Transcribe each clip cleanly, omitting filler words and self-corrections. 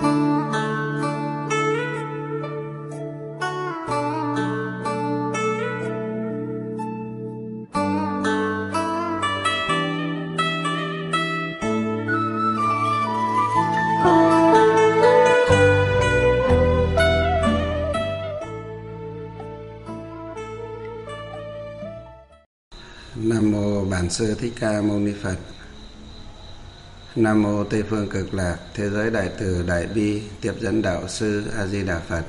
Nam mô Bản Sư Thích Ca Mâu Ni Phật. Nam mô Tây Phương Cực Lạc Thế Giới Đại Từ Đại Bi Tiếp Dẫn Đạo Sư A Di Đà Phật.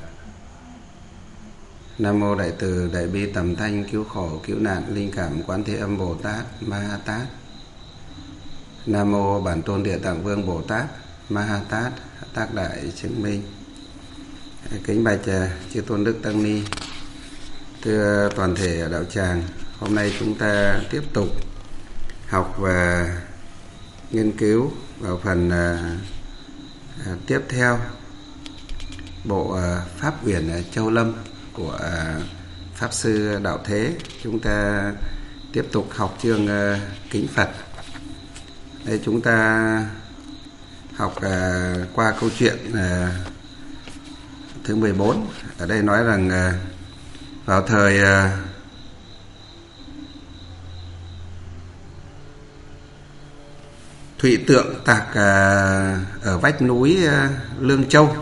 Nam mô Đại Từ Đại Bi Tầm Thanh Cứu Khổ Cứu Nạn Linh Cảm Quán Thế Âm Bồ Tát Ma Ha Tát. Nam mô Bản Tôn Địa Tạng Vương Bồ Tát Ma Ha Tát Tác Đại Chứng Minh. Kính bạch chư Tôn Đức Tăng Ni, thưa toàn thể đạo tràng. Hôm nay chúng ta tiếp tục học và nghiên cứu vào phần tiếp theo bộ Pháp Uyển Châu Lâm của Pháp Sư Đạo Thế. Chúng ta tiếp tục học chương Kính Phật. Đây chúng ta học qua câu chuyện thứ 14. Ở đây nói rằng vào thời Thụy Tượng Tạc ở vách núi Lương Châu.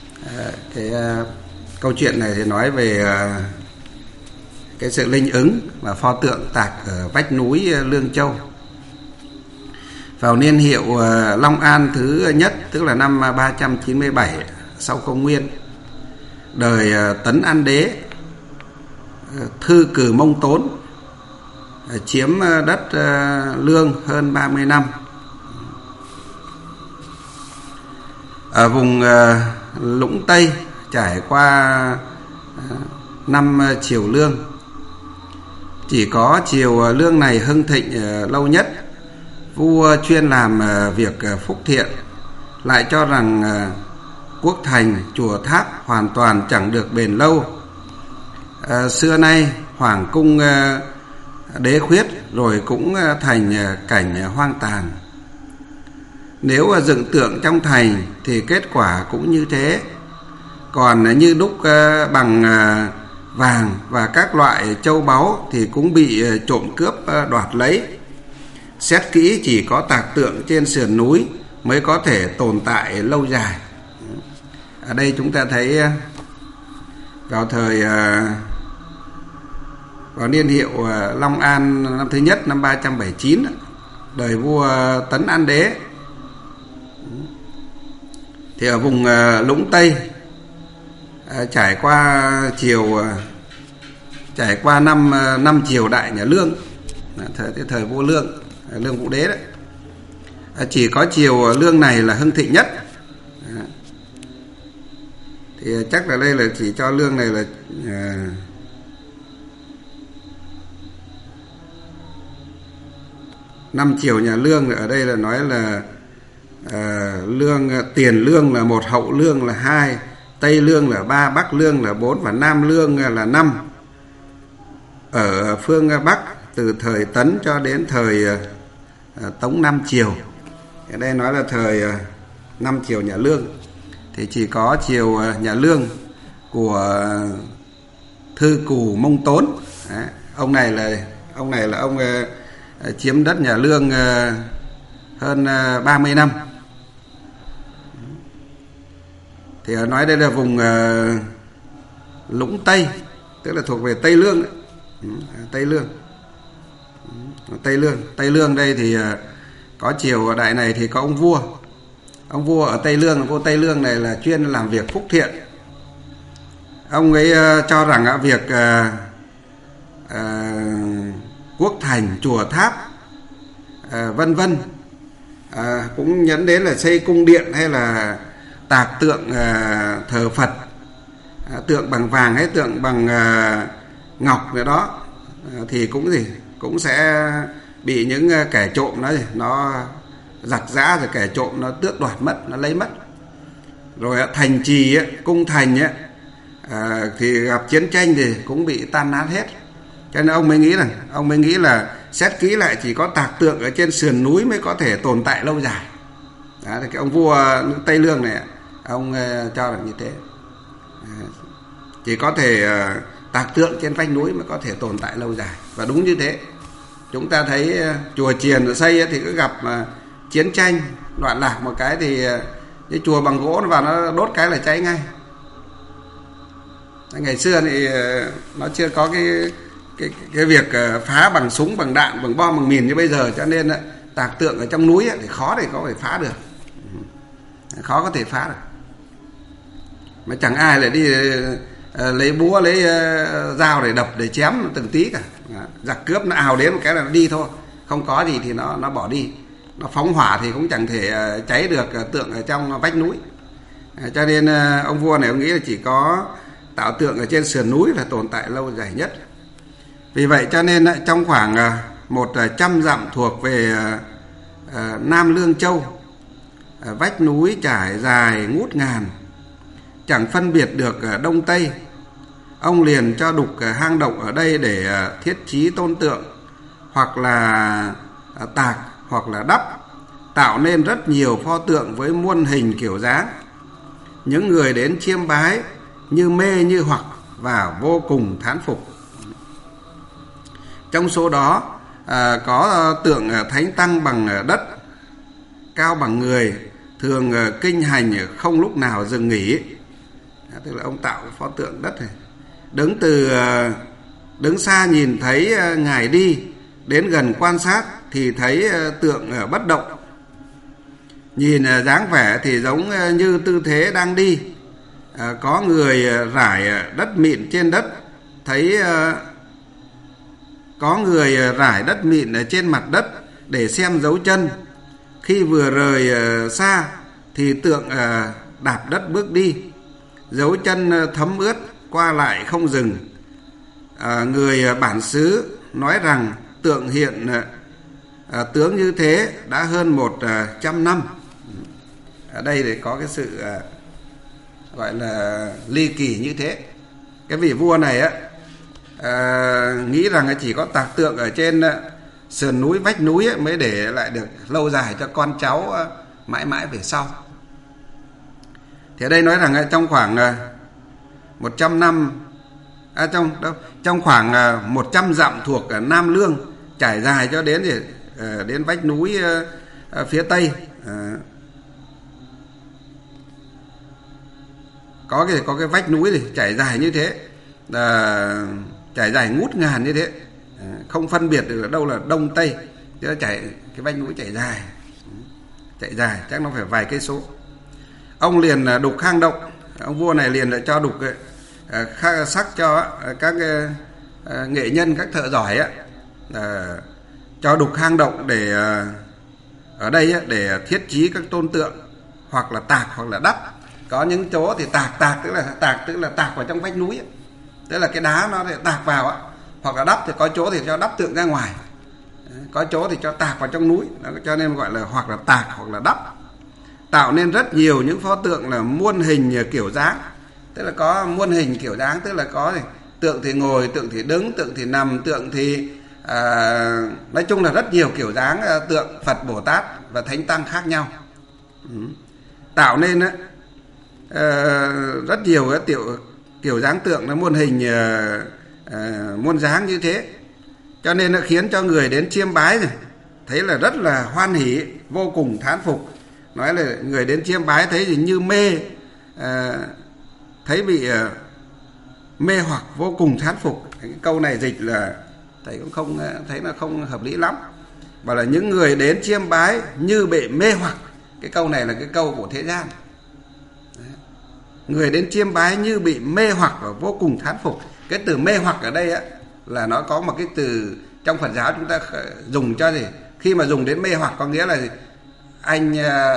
Câu chuyện này thì nói về cái sự linh ứng và pho tượng Tạc ở vách núi Lương Châu. Vào niên hiệu Long An thứ nhất, tức là năm 397 sau công nguyên, đời Tấn An Đế, Thư Cừ Mông Tốn chiếm đất Lương hơn 30 năm. Ở vùng Lũng Tây trải qua 5 triều Lương. Chỉ có triều Lương này hưng thịnh lâu nhất. Vua chuyên làm việc phúc thiện, lại cho rằng quốc thành, chùa tháp hoàn toàn chẳng được bền lâu. Xưa nay hoàng cung đế khuyết rồi cũng thành cảnh hoang tàn. Nếu dựng tượng trong thành thì kết quả cũng như thế. Còn như đúc bằng vàng và các loại châu báu thì cũng bị trộm cướp đoạt lấy. Xét kỹ chỉ có tạc tượng trên sườn núi mới có thể tồn tại lâu dài. Ở đây chúng ta thấy vào thời vào niên hiệu Long An năm thứ nhất, năm 379, đời vua Tấn An Đế, thì ở vùng Lũng Tây trải qua năm triều đại nhà Lương, thời vua Lương Vũ Đế đấy. Chỉ có triều Lương này là hưng thịnh nhất. Thì chắc là đây là chỉ cho Lương này là năm triều nhà Lương. Ở đây là nói là Lương, Tiền Lương là 1, Hậu Lương là 2, Tây Lương là 3, Bắc Lương là 4 và Nam Lương là 5. Ở phương Bắc từ thời Tấn cho đến thời Tống 5 triều. Ở đây nói là thời 5 triều nhà Lương. Thì chỉ có triều nhà Lương của Thư Cù Mông Tốn. Ông này là ông chiếm đất nhà Lương hơn 30 năm. Thì nói đây là vùng Lũng Tây, tức là thuộc về Tây Lương đấy. Tây Lương đây thì có triều đại này thì có ông vua ở Tây Lương. Vua Tây Lương này là chuyên làm việc phúc thiện. Ông ấy cho rằng việc quốc thành, chùa tháp vân vân, cũng nhấn đến là xây cung điện hay là tạc tượng thờ Phật, tượng bằng vàng hay tượng bằng ngọc nữa đó, thì cũng sẽ bị những kẻ trộm nó giặt giã, rồi kẻ trộm nó tước đoạt mất, nó lấy mất. Rồi thành trì cung thành thì gặp chiến tranh thì cũng bị tan nát hết. Cho nên ông mới nghĩ là xét kỹ lại chỉ có tạc tượng ở trên sườn núi mới có thể tồn tại lâu dài. Đó, thì cái ông vua Tây Lương này Ông cho là như thế. Chỉ có thể tạc tượng trên vách núi mới có thể tồn tại lâu dài. Và đúng như thế. Chúng ta thấy chùa chiền xây thì cứ gặp chiến tranh loạn lạc một cái thì cái chùa bằng gỗ nó vào nó đốt cái là cháy ngay. Ngày xưa thì nó chưa có cái việc phá bằng súng, bằng đạn, bằng bom, bằng mìn như bây giờ, cho nên tạc tượng ở trong núi thì khó để có thể phá được, khó có thể phá được. Mà chẳng ai lại đi lấy búa, lấy dao để đập, để chém từng tí cả. Giặc cướp nó ào đến một cái là nó đi thôi, không có gì thì nó bỏ đi. Nó phóng hỏa thì cũng chẳng thể cháy được tượng ở trong vách núi. Cho nên ông vua này ông nghĩ là chỉ có tạo tượng ở trên sườn núi là tồn tại lâu dài nhất. Vì vậy cho nên trong khoảng 100 dặm thuộc về Nam Lương Châu, vách núi trải dài ngút ngàn, chẳng phân biệt được đông tây. Ông liền cho đục hang động ở đây để thiết trí tôn tượng, hoặc là tạc, hoặc là đắp, tạo nên rất nhiều pho tượng với muôn hình kiểu dáng. Những người đến chiêm bái như mê như hoặc và vô cùng thán phục. Trong số đó có tượng thánh tăng bằng đất, cao bằng người, thường kinh hành không lúc nào dừng nghỉ. Tức là ông tạo pho tượng đất này. Đứng xa nhìn thấy ngài đi, đến gần quan sát thì thấy tượng bất động. Nhìn dáng vẻ thì giống như tư thế đang đi. Có người rải đất mịn trên đất, thấy có người rải đất mịn ở trên mặt đất để xem dấu chân. Khi vừa rời xa thì tượng đạp đất bước đi, dấu chân thấm ướt qua lại không dừng. Người bản xứ nói rằng tượng hiện tướng như thế đã hơn 100 năm. Ở đây thì có cái sự gọi là ly kỳ như thế. Cái vị vua này nghĩ rằng chỉ có tạc tượng ở trên sườn núi, vách núi mới để lại được lâu dài cho con cháu mãi mãi về sau. Thì ở đây nói rằng trong khoảng 100 năm, trong khoảng 100 dặm thuộc Nam Lương, trải dài cho đến vách núi phía tây, có cái vách núi thì trải dài như thế, trải dài ngút ngàn như thế, không phân biệt được ở đâu là đông tây. Chứ cái vách núi trải dài chắc nó phải vài cây số. Ông liền đục hang động. Ông vua này liền cho đục sắc cho các nghệ nhân, các thợ giỏi cho đục hang động để ở đây để thiết trí các tôn tượng, hoặc là tạc hoặc là đắp. Có những chỗ thì tạc tức là tạc vào trong vách núi, tức là cái đá nó để tạc vào, hoặc là đắp thì có chỗ thì cho đắp tượng ra ngoài, có chỗ thì cho tạc vào trong núi. Cho nên gọi là hoặc là tạc hoặc là đắp, tạo nên rất nhiều những pho tượng là muôn hình kiểu dáng. Tức là có muôn hình kiểu dáng, tức là có tượng thì ngồi, tượng thì đứng, tượng thì nằm, tượng thì nói chung là rất nhiều kiểu dáng tượng Phật, Bồ Tát và Thánh Tăng khác nhau. Tạo nên rất nhiều kiểu dáng tượng nó muôn hình muôn dáng như thế. Cho nên nó khiến cho người đến chiêm bái này thấy là rất là hoan hỉ, vô cùng thán phục. Nói là người đến chiêm bái thấy thì như mê, thấy bị mê hoặc, vô cùng thán phục. Cái câu này dịch là thầy cũng không thấy nó không hợp lý lắm. Bảo là những người đến chiêm bái như bị mê hoặc. Cái câu này là cái câu của thế gian. Người đến chiêm bái như bị mê hoặc và vô cùng thán phục. Cái từ mê hoặc ở đây là nó có một cái từ trong Phật giáo chúng ta dùng cho gì? Khi mà dùng đến mê hoặc có nghĩa là gì? Anh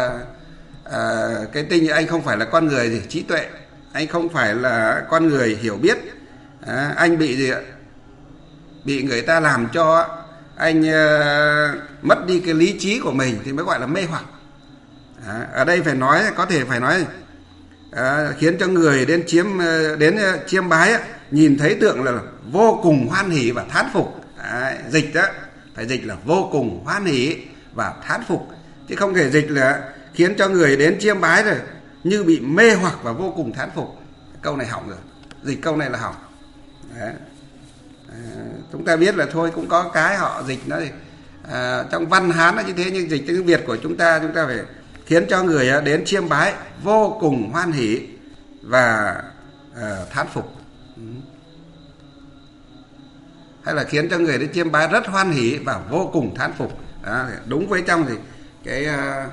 cái tinh anh không phải là con người gì trí tuệ, anh không phải là con người hiểu biết, anh bị gì ạ? Bị người ta làm cho anh mất đi cái lý trí của mình thì mới gọi là mê hoặc. Ở đây có thể phải nói khiến cho người đến chiêm bái nhìn thấy tượng là vô cùng hoan hỉ và thán phục. Dịch đó phải dịch là vô cùng hoan hỉ và thán phục, chứ không thể dịch là khiến cho người đến chiêm bái rồi như bị mê hoặc và vô cùng thán phục. Câu này hỏng rồi, dịch câu này là hỏng. Đấy. Chúng ta biết là thôi cũng có cái họ dịch nó thì trong văn Hán là như thế, nhưng dịch tiếng Việt của chúng ta phải khiến cho người đến chiêm bái vô cùng hoan hỷ và thán phục. Hay là khiến cho người đến chiêm bái rất hoan hỷ và vô cùng thán phục. Đó, đúng với trong thì cái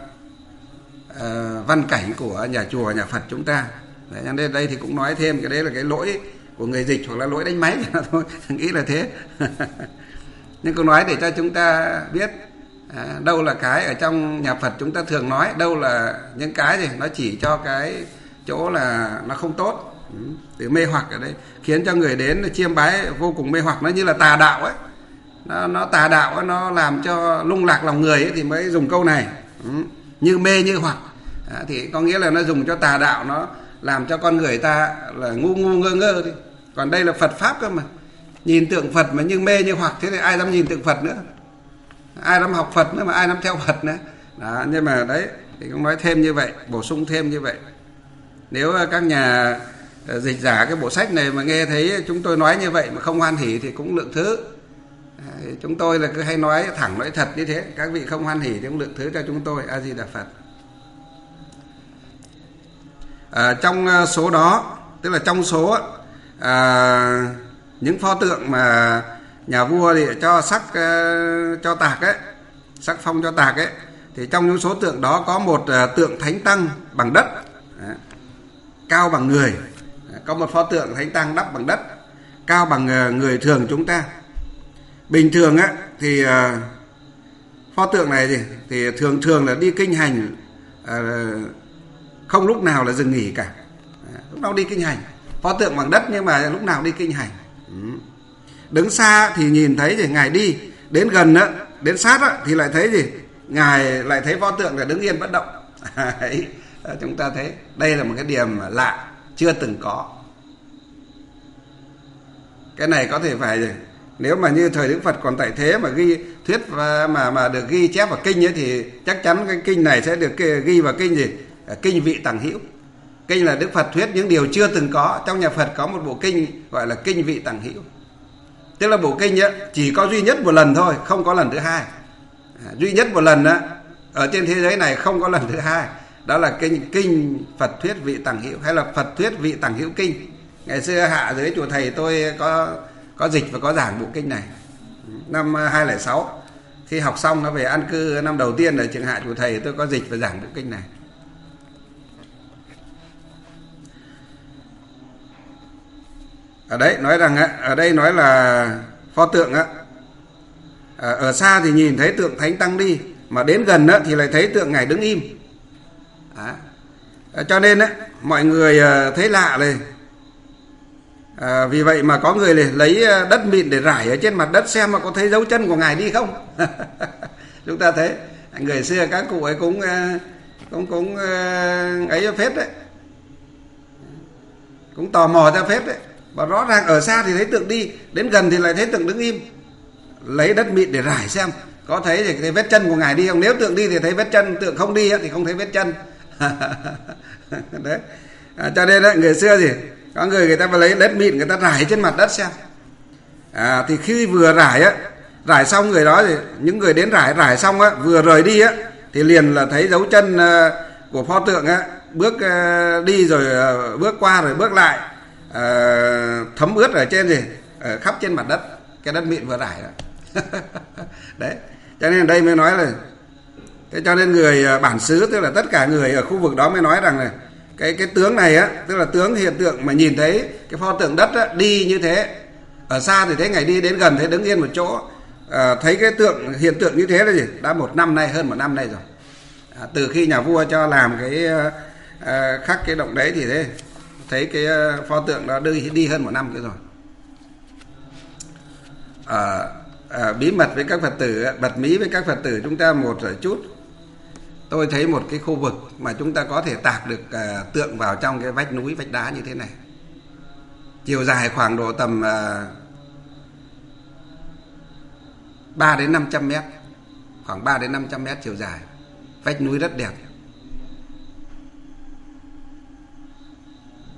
văn cảnh của nhà chùa, nhà Phật chúng ta. Đấy, nên đây thì cũng nói thêm cái đấy là cái lỗi của người dịch hoặc là lỗi đánh máy thôi, nghĩ là thế. Nhưng cũng nói để cho chúng ta biết đâu là cái ở trong nhà Phật chúng ta thường nói, đâu là những cái gì nó chỉ cho cái chỗ là nó không tốt. Từ mê hoặc ở đây khiến cho người đến chiêm bái vô cùng mê hoặc, nó như là tà đạo ấy, nó tà đạo ấy, nó làm cho lung lạc lòng người ấy, thì mới dùng câu này. Như mê như hoặc thì có nghĩa là nó dùng cho tà đạo, nó làm cho con người ta là ngu ngơ ngơ đi. Còn đây là Phật pháp cơ mà, nhìn tượng Phật mà như mê như hoặc, thế thì ai dám nhìn tượng Phật nữa, ai dám học Phật nữa, mà ai dám theo Phật nữa. Đó, nhưng mà đấy thì cũng nói thêm như vậy, bổ sung thêm như vậy. Nếu các nhà dịch giả cái bộ sách này mà nghe thấy chúng tôi nói như vậy mà không hoan hỉ thì cũng lượng thứ. Chúng tôi là cứ hay nói thẳng nói thật như thế, các vị không hoan hỉ thì cũng lượng thứ cho chúng tôi. A Di Đà Phật. Trong số đó, tức là trong số những pho tượng mà nhà vua thì cho sắc cho tạc ấy, sắc phong cho tạc ấy, thì trong những số tượng đó có một tượng thánh tăng bằng đất, cao bằng người. Có một pho tượng thánh tăng đắp bằng đất, cao bằng người thường chúng ta. Bình thường á thì pho tượng này thì thường là đi kinh hành, không lúc nào là dừng nghỉ cả, lúc nào đi kinh hành. Pho tượng bằng đất nhưng mà lúc nào đi kinh hành. Đứng xa thì nhìn thấy thì ngài đi, đến gần á, đến sát á, thì lại thấy gì, ngài lại thấy pho tượng là đứng yên bất động. Chúng ta thấy đây là một cái điểm lạ chưa từng có. Cái này có thể phải nếu mà như thời Đức Phật còn tại thế mà ghi thuyết mà được ghi chép vào kinh ấy, thì chắc chắn cái kinh này sẽ được ghi vào kinh gì? Kinh Vị Tằng Hữu. Kinh là Đức Phật thuyết những điều chưa từng có. Trong nhà Phật có một bộ kinh gọi là Kinh Vị Tằng Hữu. Tức là bộ kinh ấy chỉ có duy nhất một lần thôi, không có lần thứ hai. Duy nhất một lần đó, ở trên thế giới này không có lần thứ hai. Đó là kinh Phật thuyết Vị Tằng Hữu, hay là Phật thuyết Vị Tằng Hữu kinh. Ngày xưa hạ dưới chùa thầy tôi có dịch và có giảng bộ kinh này. Năm 2006 khi học xong nó về an cư năm đầu tiên ở trường hạ chùa thầy, tôi có dịch và giảng bộ kinh này. Ở đấy nói rằng ở đây nói là pho tượng á, ở xa thì nhìn thấy tượng thánh tăng đi, mà đến gần á thì lại thấy tượng ngài đứng im. Cho nên á mọi người thấy lạ này. Vì vậy mà có người lấy đất mịn để rải ở trên mặt đất xem mà có thấy dấu chân của ngài đi không. Chúng ta thấy người xưa các cụ ấy cũng ấy phết đấy, cũng tò mò ra phết đấy. Và rõ ràng ở xa thì thấy tượng đi, đến gần thì lại thấy tượng đứng im. Lấy đất mịn để rải xem có thấy vết chân của ngài đi không. Nếu tượng đi thì thấy vết chân, tượng không đi thì không thấy vết chân. Đấy. Cho nên đấy, người xưa gì có người ta phải lấy đất mịn, người ta rải trên mặt đất xem. Thì khi vừa rải xong người đó thì những người đến rải xong á, vừa rời đi á thì liền là thấy dấu chân của pho tượng á, bước đi rồi bước qua rồi bước lại, thấm ướt ở trên ở khắp trên mặt đất, cái đất mịn vừa rải đó. Đấy, cho nên đây mới nói là thế, cho nên người bản xứ, tức là tất cả người ở khu vực đó mới nói rằng là cái tướng này á, tức là tướng hiện tượng mà nhìn thấy cái pho tượng đất á, đi như thế, ở xa thì thấy ngài đi, đến gần thấy đứng yên một chỗ, thấy cái hiện tượng như thế là gì, đã hơn một năm nay rồi. Từ khi nhà vua cho làm cái khắc cái động đấy thì thế thấy cái pho tượng đó đi hơn một năm cái rồi. Bí mật với các Phật tử, bật mí với các Phật tử chúng ta một chút. Tôi thấy một cái khu vực mà chúng ta có thể tạc được tượng vào trong cái vách núi, vách đá như thế này. Chiều dài khoảng độ tầm 3 đến 500 mét. Khoảng 3 đến 500 mét chiều dài. Vách núi rất đẹp.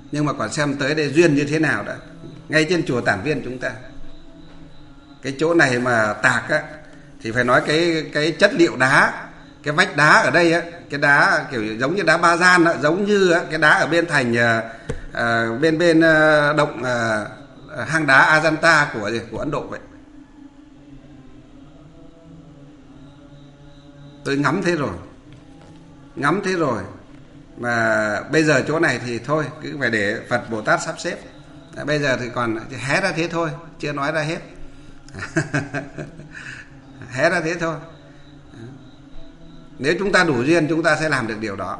Nhưng mà còn xem tới đây duyên như thế nào đã. Ngay trên chùa Tản Viên chúng ta, cái chỗ này mà tạc á, thì phải nói cái chất liệu đá, cái vách đá ở đây á, cái đá kiểu giống như đá ba gian á, giống như á, cái đá ở bên thành bên động hang đá Ajanta của Ấn Độ vậy. Tôi ngắm thế rồi mà bây giờ chỗ này thì thôi, cứ phải để Phật Bồ Tát sắp xếp. Bây giờ thì còn hé ra thế thôi, chưa nói ra hết. Hé ra thế thôi. Nếu chúng ta đủ duyên, chúng ta sẽ làm được điều đó.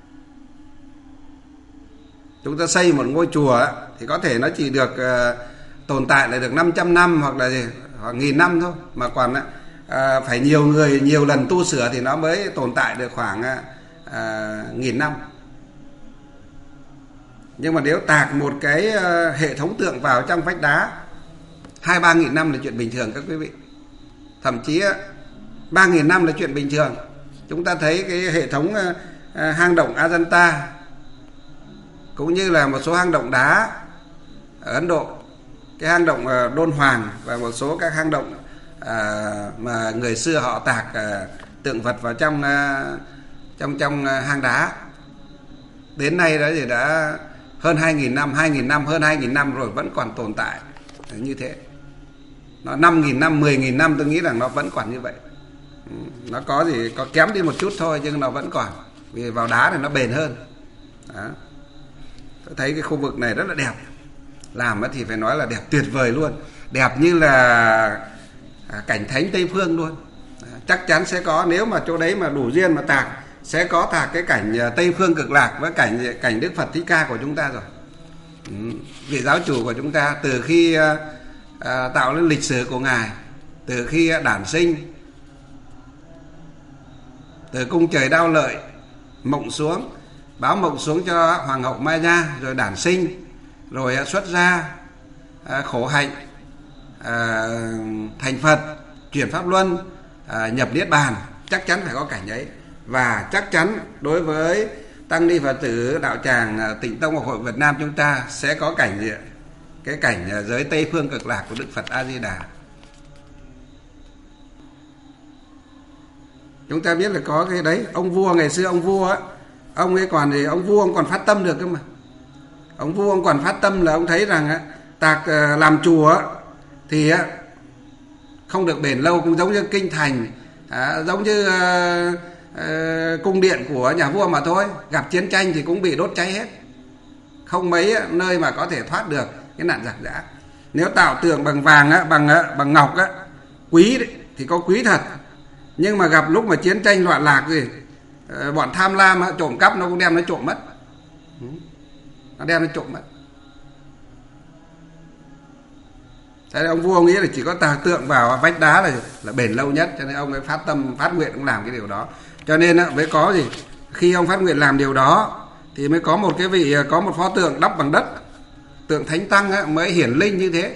Chúng ta xây một ngôi chùa thì có thể nó chỉ được tồn tại lại được 500 năm hoặc là gì, hoặc 1000 năm thôi, mà còn phải nhiều người nhiều lần tu sửa thì nó mới tồn tại được khoảng 1000 năm. Nhưng mà nếu tạc một cái hệ thống tượng vào trong vách đá 2-3 nghìn năm là chuyện bình thường các quý vị. Thậm chí 3.000 năm là chuyện bình thường. Chúng ta thấy cái hệ thống hang động Ajanta cũng như là một số hang động đá ở Ấn Độ, cái hang động Đôn Hoàng và một số các hang động mà người xưa họ tạc tượng Phật vào trong hang đá. Đến nay đó thì đã hơn 2.000 năm, hơn 2.000 năm rồi vẫn còn tồn tại như thế. Nó 5.000 năm, 10.000 năm tôi nghĩ rằng nó vẫn còn như vậy. Nó có kém đi một chút thôi nhưng nó vẫn còn, vì vào đá thì nó bền hơn. Đó. Tôi thấy cái khu vực này rất là đẹp. Làm thì phải nói là đẹp tuyệt vời luôn. Đẹp như là cảnh thánh Tây Phương luôn. Chắc chắn sẽ có, nếu mà chỗ đấy mà đủ duyên mà tạc, sẽ có tạc cái cảnh Tây Phương Cực Lạc với cảnh Đức Phật Thích Ca của chúng ta rồi. Vị giáo chủ của chúng ta từ khi tạo lên lịch sử của Ngài, từ khi đản sinh, từ cung trời Đao Lợi mộng xuống, báo mộng xuống cho Hoàng hậu Maya, rồi đản sinh, rồi xuất gia, khổ hạnh, thành Phật, chuyển pháp luân, nhập niết bàn. Chắc chắn phải có cảnh ấy. Và chắc chắn đối với tăng ni Phật tử đạo tràng Tịnh Tông Học hội Việt Nam chúng ta sẽ có cảnh gì ạ? Cái cảnh giới Tây Phương Cực Lạc của Đức Phật A Di Đà. Chúng ta biết là có cái đấy. Ông vua ngày xưa, ông vua á, ông ấy còn gì, ông vua ông còn phát tâm được cơ mà. Ông vua ông còn phát tâm là ông thấy rằng tạc làm chùa thì không được bền lâu, cũng giống như kinh thành, giống như cung điện của nhà vua mà thôi. Gặp chiến tranh thì cũng bị đốt cháy hết, không mấy nơi mà có thể thoát được cái nạn giặc giã. Nếu tạo tượng bằng vàng bằng ngọc quý đấy, thì có quý thật, nhưng mà gặp lúc mà chiến tranh loạn lạc gì, bọn tham lam trộm cắp nó cũng đem nó trộm mất. Nó đem nó trộm mất. Thế nên ông vua nghĩ là chỉ có tạc tượng vào vách đá là bền lâu nhất, cho nên ông ấy phát tâm phát nguyện ông làm cái điều đó. Cho nên mới có gì, khi ông phát nguyện làm điều đó thì mới có một cái vị, có một pho tượng đắp bằng đất, tượng Thánh Tăng mới hiển linh như thế,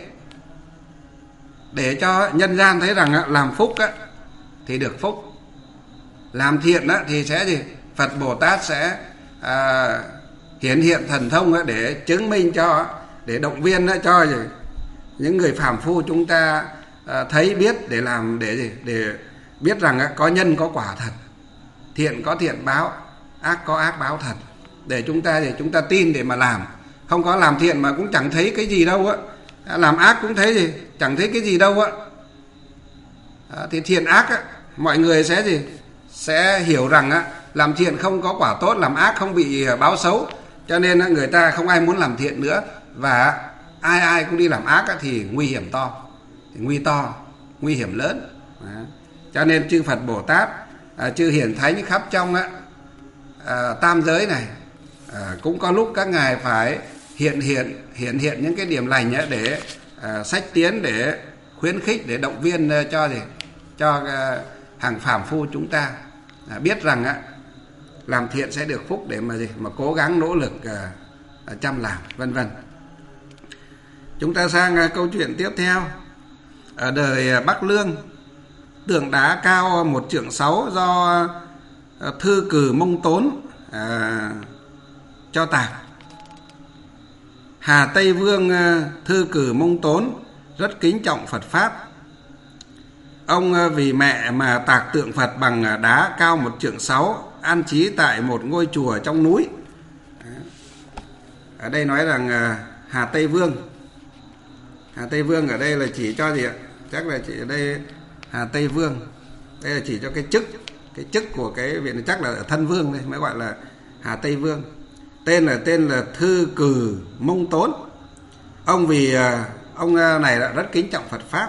để cho nhân gian thấy rằng làm phúc thì được phúc, làm thiện thì sẽ gì, Phật Bồ Tát sẽ hiển hiện thần thông để chứng minh cho, để động viên cho gì, những người phàm phu chúng ta thấy biết, để làm, để gì, để biết rằng có nhân có quả thật, thiện có thiện báo, ác có ác báo thật, để chúng ta tin để mà làm. Không có làm thiện mà cũng chẳng thấy cái gì đâu làm ác cũng thấy gì, chẳng thấy cái gì đâu thì thiện ác mọi người sẽ gì, sẽ hiểu rằng làm thiện không có quả tốt, làm ác không bị báo xấu, cho nên người ta không ai muốn làm thiện nữa, và ai cũng đi làm ác thì nguy hiểm to, nguy hiểm lớn. Cho nên chư Phật Bồ Tát, chư hiển thánh khắp trong tam giới này, cũng có lúc các ngài phải hiện những cái điểm lành để sách tiến, để khuyến khích, để động viên cho hàng phàm phu chúng ta biết rằng làm thiện sẽ được phúc, để mà cố gắng nỗ lực chăm làm, vân vân. Chúng ta sang câu chuyện tiếp theo. Ở đời Bắc Lương, tượng đá cao 1,6 trượng do Thư Cừ Mông Tốn cho tạc. Hà Tây Vương Thư Cử Mông Tốn rất kính trọng Phật Pháp. Ông vì mẹ mà tạc tượng Phật bằng đá cao 1,6 trượng, an trí tại một ngôi chùa trong núi. Ở đây nói rằng Hà Tây Vương. Hà Tây Vương ở đây là chỉ cho gì ạ? Chắc là chỉ ở đây Hà Tây Vương. Đây là chỉ cho cái chức của cái viện, chắc là ở thân vương đây mới gọi là Hà Tây Vương. Tên là Thư Cử Mông Tốn. Ông vì ông này là rất kính trọng Phật Pháp.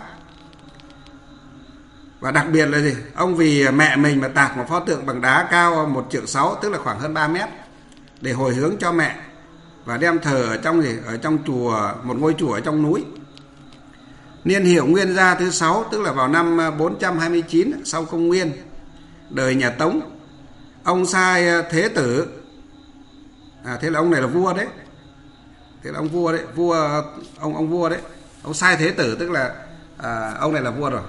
Và đặc biệt là gì? Ông vì mẹ mình mà tạc một pho tượng bằng đá cao 1,6 trượng, tức là khoảng hơn 3 mét, để hồi hướng cho mẹ, và đem thờ ở trong gì? Ở trong chùa, một ngôi chùa ở trong núi. Niên hiệu Nguyên Gia thứ 6, tức là vào năm 429 sau công nguyên, đời nhà Tống. Ông sai Thế Tử, thế là ông này là vua đấy. Thế là ông vua đấy, ông vua đấy. Ông sai Thế Tử, tức là ông này là vua rồi.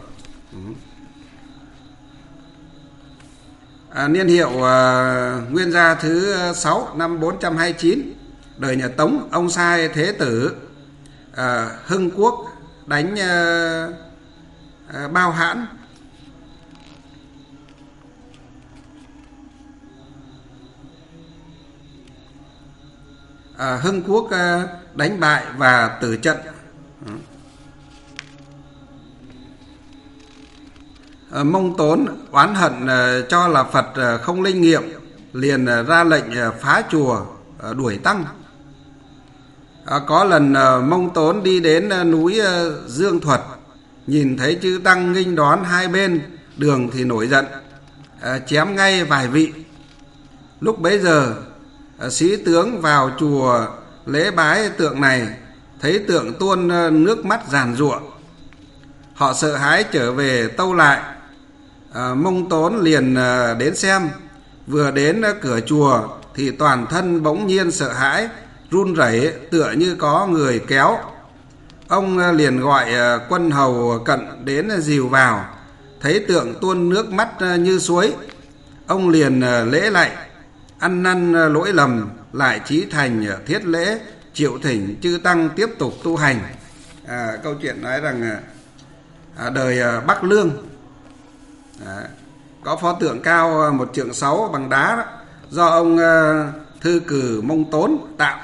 Niên hiệu Nguyên Gia thứ 6, năm 429, đời nhà Tống. Ông sai Thế Tử Hưng Quốc đánh Bao Hãn. Hưng Quốc đánh bại và tử trận. Mông Tốn oán hận cho là Phật không linh nghiệm, liền ra lệnh phá chùa, đuổi tăng. Có lần Mông Tốn đi đến núi Dương Thuật, nhìn thấy chư tăng nghênh đón hai bên đường thì nổi giận, chém ngay vài vị. Lúc bấy giờ sĩ tướng vào chùa lễ bái tượng này, thấy tượng tuôn nước mắt giàn giụa. Họ sợ hãi trở về tâu lại. Mông Tốn liền đến xem. Vừa đến cửa chùa thì toàn thân bỗng nhiên sợ hãi, run rẩy tựa như có người kéo. Ông liền gọi quân hầu cận đến dìu vào. Thấy tượng tuôn nước mắt như suối, ông liền lễ lạy, ăn năn lỗi lầm, lại chí thành thiết lễ, triệu thỉnh chư tăng tiếp tục tu hành. Câu chuyện nói rằng đời Bắc Lương có pho tượng cao 1,6 trượng bằng đá đó, do ông Thư Cử Mông Tốn tạo.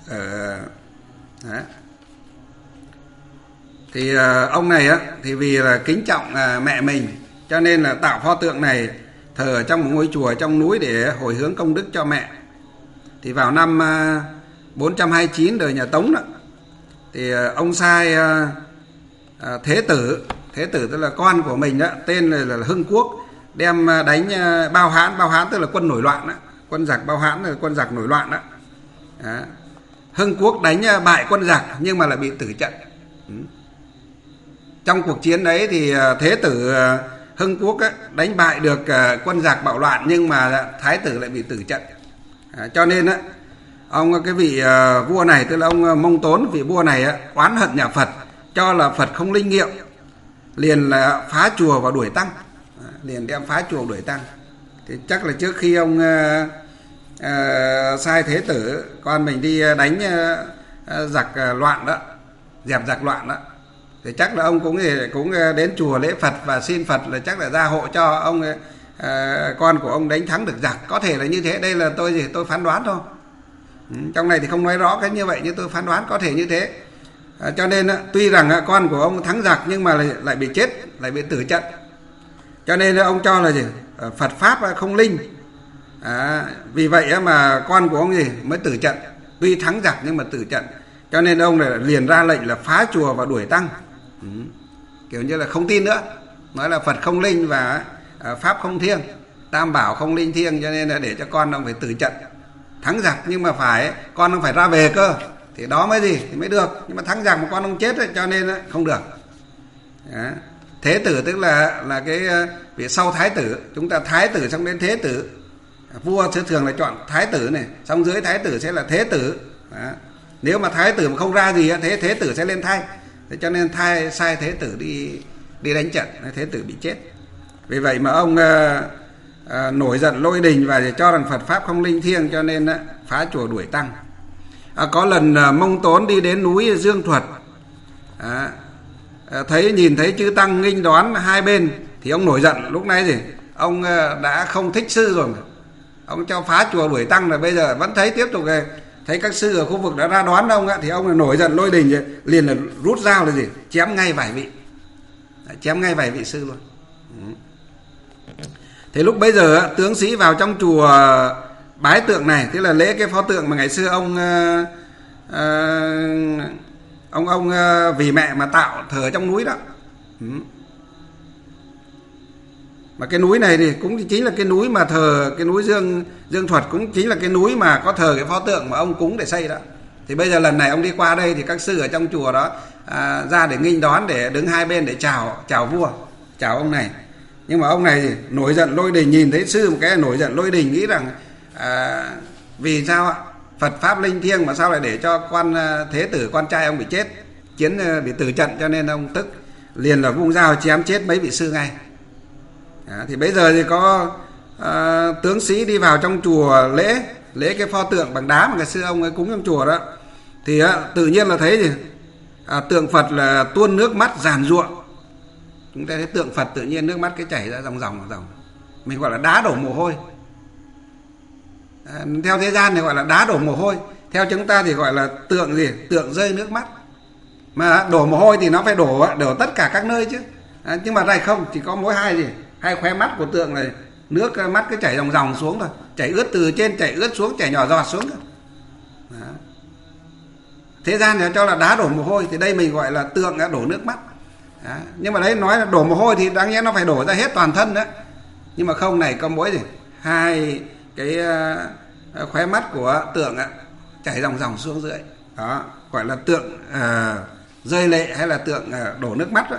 Thì ông này thì vì là kính trọng mẹ mình, cho nên là tạo pho tượng này thờ ở trong một ngôi chùa trong núi để hồi hướng công đức cho mẹ. Thì vào năm 429 đời nhà Tống đó, thì ông sai Thế Tử tức là con của mình đó, tên là Hưng Quốc, đem đánh Bao Hãn tức là quân nổi loạn đó. Quân giặc Bao Hãn là quân giặc nổi loạn đó. Hưng Quốc đánh bại quân giặc nhưng mà lại bị tử trận. Trong cuộc chiến đấy thì Thế Tử Hưng Quốc đánh bại được quân giặc bạo loạn, nhưng mà Thái tử lại bị tử trận. Cho nên ông cái vị vua này, tức là ông Mông Tốn, vị vua này oán hận nhà Phật, cho là Phật không linh nghiệm, liền là phá chùa và đuổi tăng. Liền đem phá chùa đuổi tăng. Thì chắc là trước khi ông sai Thế Tử con mình đi đánh giặc loạn đó, dẹp giặc loạn đó, thì chắc là ông cũng đến chùa lễ Phật và xin Phật là chắc là gia hộ cho ông con của ông đánh thắng được giặc. Có thể là như thế. Đây là tôi phán đoán thôi. Trong này thì không nói rõ cái như vậy, nhưng tôi phán đoán có thể như thế. Cho nên tuy rằng con của ông thắng giặc nhưng mà lại bị chết, lại bị tử trận. Cho nên ông cho là Phật Pháp không linh. Vì vậy mà con của ông mới tử trận, tuy thắng giặc nhưng mà tử trận. Cho nên ông này liền ra lệnh là phá chùa và đuổi tăng. Kiểu như là không tin nữa, nói là Phật không linh và Pháp không thiêng, Tam Bảo không linh thiêng, cho nên là để cho con ông phải tử trận. Thắng giặc nhưng mà con ông phải ra về cơ, thì đó mới mới được. Nhưng mà thắng giặc mà con ông chết ấy, cho nên không được. Thế tử tức là cái vì sau Thái tử, chúng ta Thái tử xong đến Thế tử. Vua sẽ thường là chọn Thái tử này, xong dưới Thái tử sẽ là Thế tử. Nếu mà Thái tử mà không ra gì Thế tử sẽ lên thay. Thế cho nên sai Thế tử đi đánh trận, Thế tử bị chết. Vì vậy mà ông nổi giận lôi đình và cho rằng Phật Pháp không linh thiêng, cho nên phá chùa đuổi tăng. Có lần Mông Tốn đi đến núi Dương Thuật, nhìn thấy chư tăng nghênh đón hai bên thì ông nổi giận. Lúc này thì ông đã không thích sư rồi mà. Ông cho phá chùa đuổi tăng, là bây giờ vẫn thấy tiếp tục thấy các sư ở khu vực đã ra đón ông thì ông là nổi giận lôi đình, liền là rút dao là chém ngay vài vị sư luôn. Thế lúc bây giờ tướng sĩ vào trong chùa bái tượng này, tức là lễ cái pho tượng mà ngày xưa ông vì mẹ mà tạo thờ trong núi đó. Mà cái núi này thì cũng chính là cái núi mà thờ, cái núi Dương Thuật cũng chính là cái núi mà có thờ cái pho tượng mà ông cúng để xây đó. Thì bây giờ lần này ông đi qua đây thì các sư ở trong chùa đó ra để nghênh đón, để đứng hai bên để chào vua, chào ông này. Nhưng mà ông này thì nổi giận lôi đình, nhìn thấy sư một cái nổi giận lôi đình, nghĩ rằng vì sao ạ? Phật pháp linh thiêng mà sao lại để cho quan thế tử con trai ông bị chết, bị tử trận, cho nên ông tức liền là vung dao chém chết mấy vị sư ngay. Thì bây giờ thì có tướng sĩ đi vào trong chùa lễ cái pho tượng bằng đá mà ngày xưa ông ấy cúng trong chùa đó, thì tự nhiên là thấy tượng Phật là tuôn nước mắt giàn giụa. Chúng ta thấy tượng Phật tự nhiên nước mắt cái chảy ra dòng. Mình gọi là đá đổ mồ hôi. Theo thế gian thì gọi là đá đổ mồ hôi, theo chúng ta thì gọi là tượng rơi nước mắt. Mà đổ mồ hôi thì nó phải đổ tất cả các nơi chứ. Nhưng mà đây không, chỉ có mỗi hai khóe mắt của tượng này, nước mắt cái chảy dòng xuống thôi, chảy ướt từ trên chảy ướt xuống, chảy nhỏ giọt xuống. Thế gian thì cho là đá đổ mồ hôi, thì đây mình gọi là tượng đã đổ nước mắt. Nhưng mà đấy nói là đổ mồ hôi thì đáng nhẽ nó phải đổ ra hết toàn thân đó. Nhưng mà không, này có mỗi hai cái khóe mắt của tượng chảy dòng xuống dưới đó, gọi là tượng rơi lệ hay là tượng đổ nước mắt đó.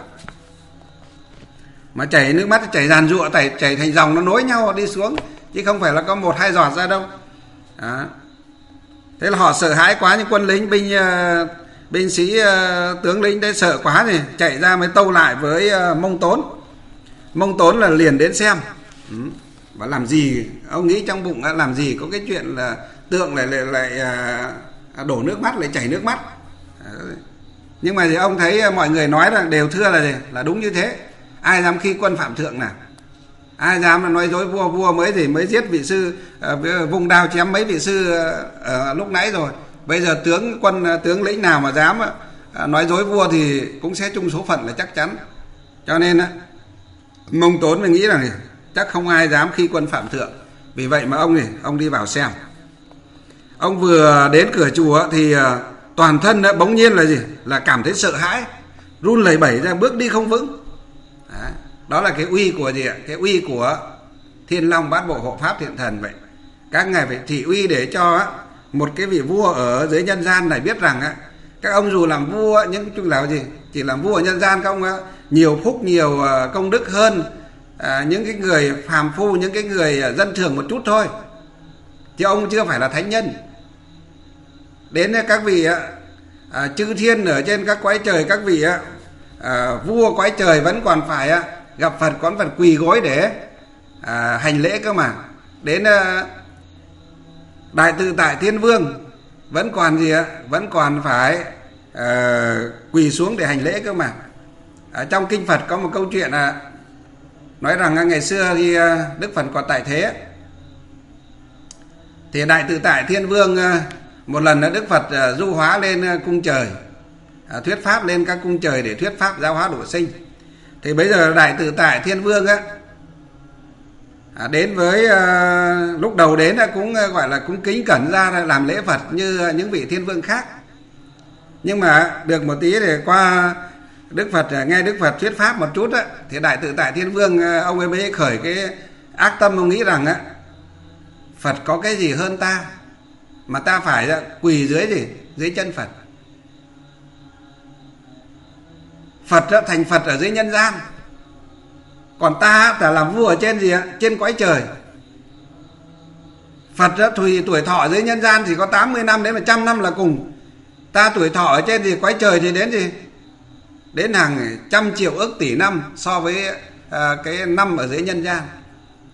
Mà chảy nước mắt chảy giàn giụa, chảy thành dòng, nó nối nhau đi xuống, chứ không phải là có 1-2 giọt ra đâu. Thế là họ sợ hãi quá, những quân lính binh sĩ tướng lĩnh đấy sợ quá thì chạy ra mới tâu lại với Mông Tốn là liền đến xem. Và làm gì, ông nghĩ trong bụng làm gì có cái chuyện là tượng lại đổ nước mắt, lại chảy nước mắt. Nhưng mà thì ông thấy mọi người nói là đều thưa là đúng như thế. Ai dám khi quân phạm thượng nào? Ai dám là nói dối vua mới giết vị sư, vùng đao chém mấy vị sư lúc nãy rồi. Bây giờ tướng lĩnh nào mà dám nói dối vua thì cũng sẽ chung số phận là chắc chắn. Cho nên Mông Tốn mình nghĩ rằng chắc không ai dám khi quân phạm thượng. Vì vậy mà ông đi vào xem. Ông vừa đến cửa chùa thì toàn thân bỗng nhiên là cảm thấy sợ hãi, run lẩy bẩy ra, bước đi không vững. Đó là cái uy của cái uy của Thiên Long Bát Bộ Hộ Pháp Thiện Thần vậy. Các ngài phải thị uy để cho một cái vị vua ở dưới nhân gian này biết rằng các ông dù làm vua, nhưng chung là chỉ làm vua ở nhân gian, các ông nhiều phúc nhiều công đức hơn những cái người phàm phu, những cái người dân thường một chút thôi, chứ ông chưa phải là thánh nhân. Đến các vị chư thiên ở trên các cõi trời, các vị vua cõi trời vẫn còn phải gặp Phật, còn phải quỳ gối để hành lễ cơ mà. Đến Đại Tự Tại Thiên Vương vẫn còn phải quỳ xuống để hành lễ cơ mà. Trong kinh Phật có một câu chuyện nói rằng ngày xưa thì Đức Phật còn tại thế, thì Đại Tự Tại Thiên Vương một lần Đức Phật du hóa lên cung trời, thuyết pháp lên các cung trời để thuyết pháp giáo hóa độ sinh. Thì bây giờ Đại Tự Tại Thiên Vương đến với lúc đầu đến cũng gọi là cũng kính cẩn ra làm lễ Phật như những vị thiên vương khác. Nhưng mà được một tí thì qua Đức Phật nghe Đức Phật thuyết pháp một chút thì Đại Tự Tại Thiên Vương ông ấy mới khởi cái ác tâm, ông nghĩ rằng Phật có cái gì hơn ta mà ta phải quỳ dưới chân Phật. Phật thành Phật ở dưới nhân gian, còn ta phải làm vua ở trên cõi trời. Phật tuổi thọ dưới nhân gian chỉ có 80 năm đến 100 năm là cùng. Ta tuổi thọ ở trên cõi trời thì đến hàng trăm triệu ức tỷ năm so với cái năm ở dưới nhân gian.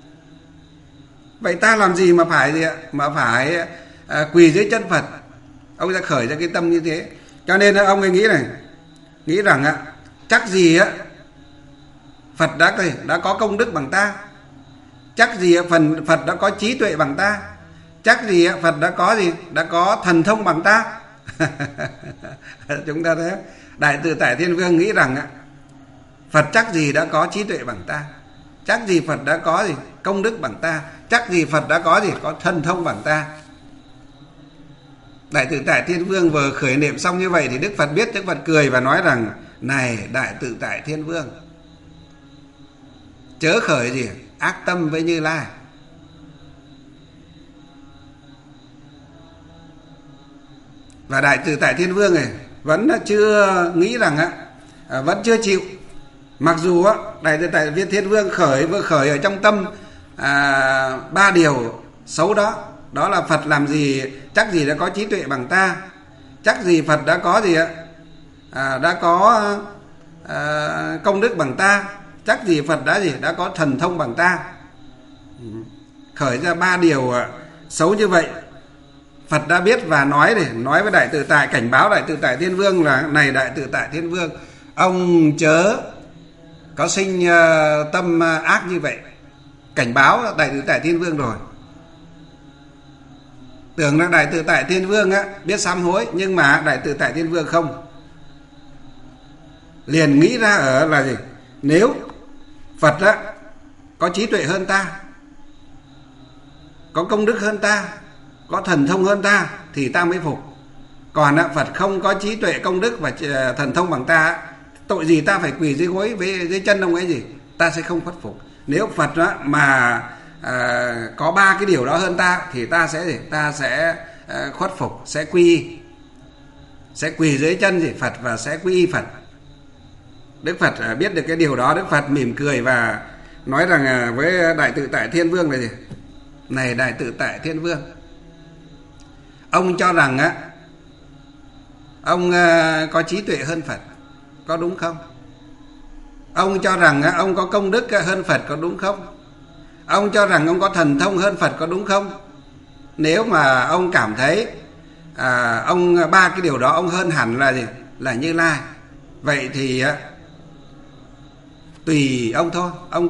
Vậy ta làm gì mà phải quỳ dưới chân Phật? Ông sẽ khởi ra cái tâm như thế. Cho nên ông ấy nghĩ rằng chắc gì Phật đã có công đức bằng ta, chắc gì Phật đã có trí tuệ bằng ta, chắc gì Phật đã có thần thông bằng ta. Chúng ta thấy Đại Tự Tại Thiên Vương nghĩ rằng Phật chắc gì đã có trí tuệ bằng ta, chắc gì Phật đã có công đức bằng ta, chắc gì Phật đã có thần thông bằng ta. Đại Tự Tại Thiên Vương vừa khởi niệm xong như vậy thì Đức Phật biết, Đức Phật cười và nói rằng: này Đại Tự Tại Thiên Vương, chớ khởi ác tâm với Như Lai. Và Đại Tự Tại Thiên Vương này vẫn chưa nghĩ rằng vẫn chưa chịu. Mặc dù Đại Tự Tại Thiên Vương vừa khởi ở trong tâm 3 điều xấu đó. Đó là Phật làm gì, chắc gì đã có trí tuệ bằng ta, chắc gì Phật đã có đã có công đức bằng ta, chắc gì Phật đã có thần thông bằng ta. Khởi ra 3 điều xấu như vậy. Phật đã biết và nói với Đại Tự Tại, cảnh báo Đại Tự Tại Thiên Vương là: này Đại Tự Tại Thiên Vương, ông chớ có sinh tâm ác như vậy. Cảnh báo Đại Tự Tại Thiên Vương rồi. Tưởng là Đại Tự Tại Thiên Vương biết sám hối, nhưng mà Đại Tự Tại Thiên Vương không. Liền nghĩ ra là nếu Phật có trí tuệ hơn ta, có công đức hơn ta, có thần thông hơn ta thì ta mới phục. Còn Phật không có trí tuệ, công đức và thần thông bằng ta, tội gì ta phải quỳ dưới gối dưới chân ông ấy ta sẽ không khuất phục. Nếu Phật mà có 3 cái điều đó hơn ta thì ta sẽ khuất phục, sẽ quỳ dưới chân Phật và sẽ quy y Phật. Đức Phật biết được cái điều đó, Đức Phật mỉm cười và nói rằng với Đại Tự Tại Thiên Vương là này Đại Tự Tại Thiên Vương, ông cho rằng ông có trí tuệ hơn Phật, có đúng không? Ông cho rằng ông có công đức hơn Phật, có đúng không? Ông cho rằng ông có thần thông hơn Phật, có đúng không? Nếu mà ông cảm thấy ông 3 cái điều đó ông hơn hẳn là Như Lai, vậy thì tùy ông thôi, ông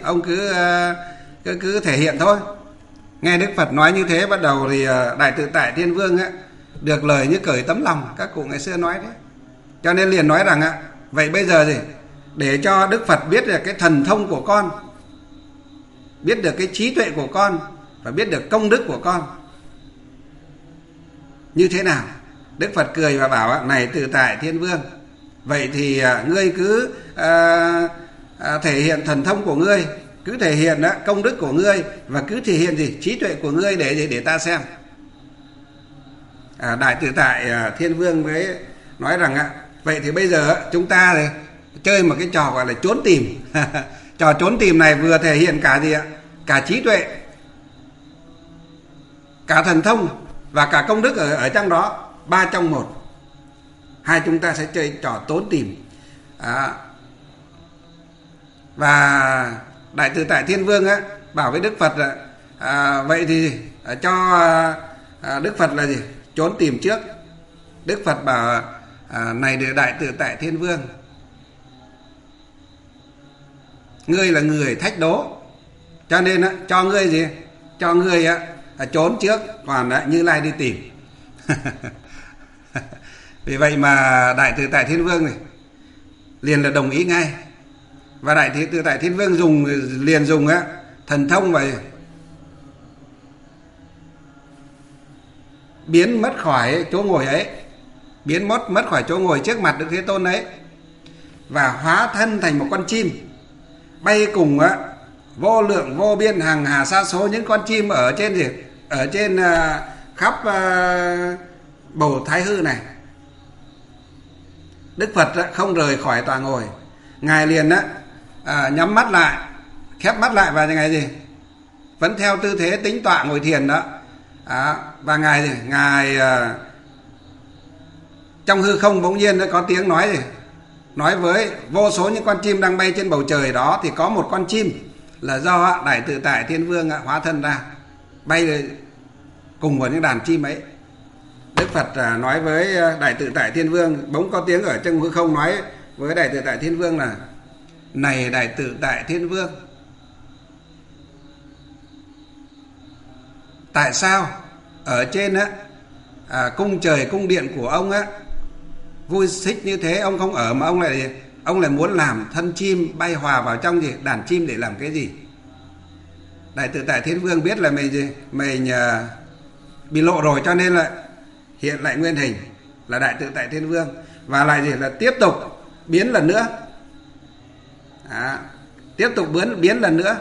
cứ thể hiện thôi. Nghe Đức Phật nói như thế, bắt đầu thì Đại Tự Tại Thiên Vương được lời như cởi tấm lòng, các cụ ngày xưa nói đấy. Cho nên liền nói rằng vậy bây giờ để cho Đức Phật biết được cái thần thông của con, biết được cái trí tuệ của con và biết được công đức của con như thế nào. Đức Phật cười và bảo: này Tự Tại Thiên Vương, vậy thì ngươi cứ thể hiện thần thông của ngươi, cứ thể hiện công đức của ngươi và cứ thể hiện trí tuệ của ngươi để ta xem. Đại Tự Tại Thiên Vương mới nói rằng vậy thì bây giờ chúng ta chơi một cái trò gọi là trốn tìm. Trò trốn tìm này vừa thể hiện cả trí tuệ, cả thần thông và cả công đức ở trong đó, 3 trong 1. Hai chúng ta sẽ chơi trò trốn tìm. Và Đại Tự Tại Thiên Vương bảo với Đức Phật vậy thì cho Đức Phật là trốn tìm trước. Đức Phật bảo: này Đại Tự Tại Thiên Vương, ngươi là người thách đố, cho nên cho ngươi cho ngươi trốn trước, còn Như Lai đi tìm. Vì vậy mà Đại Tự Tại Thiên Vương liền là đồng ý ngay. Và Đại Tự Tại Thiên Vương liền dùng thần thông và biến mất khỏi chỗ ngồi ấy, biến mất khỏi chỗ ngồi trước mặt Đức Thế Tôn ấy, và hóa thân thành một con chim, bay cùng vô lượng vô biên hàng hà sa số những con chim ở trên khắp bầu Thái Hư này. Đức Phật không rời khỏi tòa ngồi, ngài liền nhắm mắt lại, khép mắt lại, và ngài vẫn theo tư thế tĩnh tọa ngồi thiền đó. Và ngài trong hư không bỗng nhiên có tiếng nói với vô số những con chim đang bay trên bầu trời đó, thì có một con chim là do Đại Tự Tại Thiên Vương hóa thân ra, bay cùng với những đàn chim ấy. Đức Phật nói với Đại Tự Tại Thiên Vương, bỗng có tiếng ở trong hư không nói với Đại Tự Tại Thiên Vương là: này Đại Tự Tại Thiên Vương, tại sao ở trên cung trời cung điện của ông vui thích như thế, ông không ở mà ông lại muốn làm thân chim bay hòa vào trong đàn chim để làm cái gì? Đại Tự Tại Thiên Vương biết là mình bị lộ rồi, cho nên là hiện lại nguyên hình là Đại Tự Tại Thiên Vương, và lại là tiếp tục biến lần nữa, tiếp tục biến lần nữa.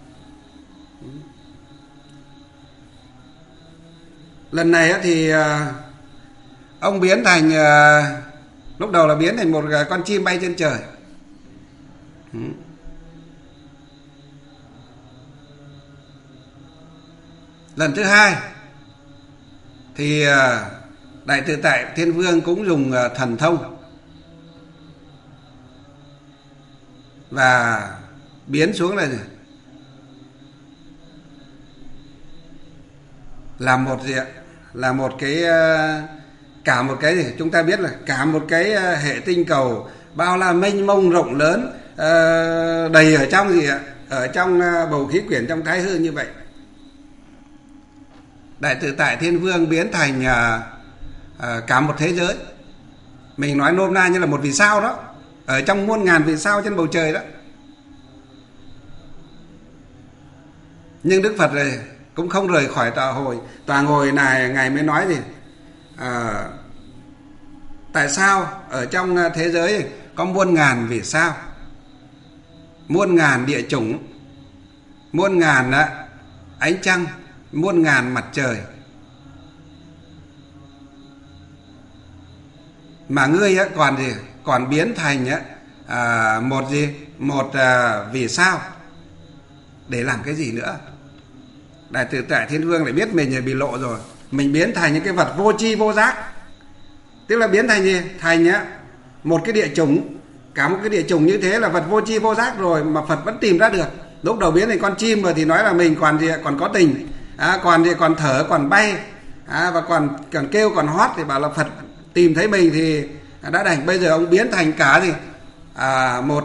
Lần này thì ông biến thành, lúc đầu là biến thành một con chim bay trên trời. Lần thứ hai thì Đại Tự Tại Thiên Vương cũng dùng thần thông và biến xuống là một cái cả một cái gì chúng ta biết là cả một cái hệ tinh cầu bao la mênh mông rộng lớn, đầy ở trong ở trong bầu khí quyển trong thái hư như vậy. Đại Tự Tại Thiên Vương biến thành cả một thế giới, mình nói nôm na như là một vì sao đó, ở trong muôn ngàn vì sao trên bầu trời đó. Nhưng Đức Phật này cũng không rời khỏi tòa ngồi này, ngài mới nói gì? Tại sao ở trong thế giới có muôn ngàn vì sao, muôn ngàn địa chủng, muôn ngàn ánh trăng, muôn ngàn mặt trời, mà ngươi còn biến thành một vì sao để làm cái gì nữa? Đại Tự Tại Thiên Vương lại biết mình bị lộ rồi, mình biến thành những cái vật vô tri vô giác, tức là biến thành thành một cái địa chủng, cả một cái địa chủng như thế là vật vô tri vô giác rồi mà Phật vẫn tìm ra được. Lúc đầu biến thành con chim rồi thì nói là mình còn có tình, còn thở, còn bay, và còn kêu, còn hót, thì bảo là Phật tìm thấy mình thì đã đành. Bây giờ ông biến thành cả một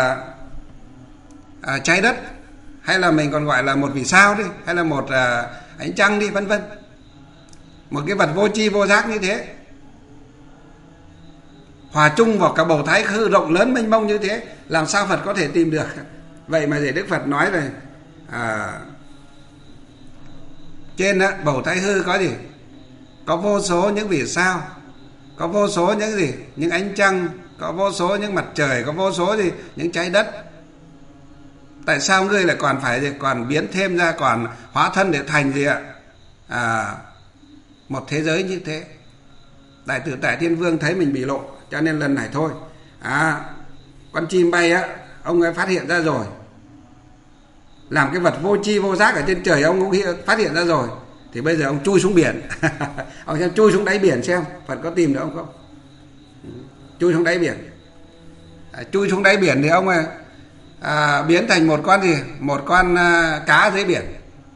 trái đất, hay là mình còn gọi là một vì sao đi, hay là một ánh trăng đi, vân vân, một cái vật vô tri vô giác như thế, hòa chung vào cả bầu thái hư rộng lớn mênh mông như thế, làm sao Phật có thể tìm được? Vậy mà để Đức Phật nói là trên bầu thái hư có gì? Có vô số những vì sao, có vô số những những ánh trăng, có vô số những mặt trời, có vô số những trái đất. Tại sao ngươi lại còn biến thêm ra, còn hóa thân để thành một thế giới như thế? Đại Tự Tại Thiên Vương thấy mình bị lộ, cho nên lần này thôi, con chim bay ông ấy phát hiện ra rồi, làm cái vật vô tri vô giác ở trên trời ông cũng phát hiện ra rồi, thì bây giờ ông chui xuống biển. Ông xem chui xuống đáy biển xem Phật có tìm được ông không. Chui xuống đáy biển, chui xuống đáy biển thì ông biến thành một con cá dưới biển,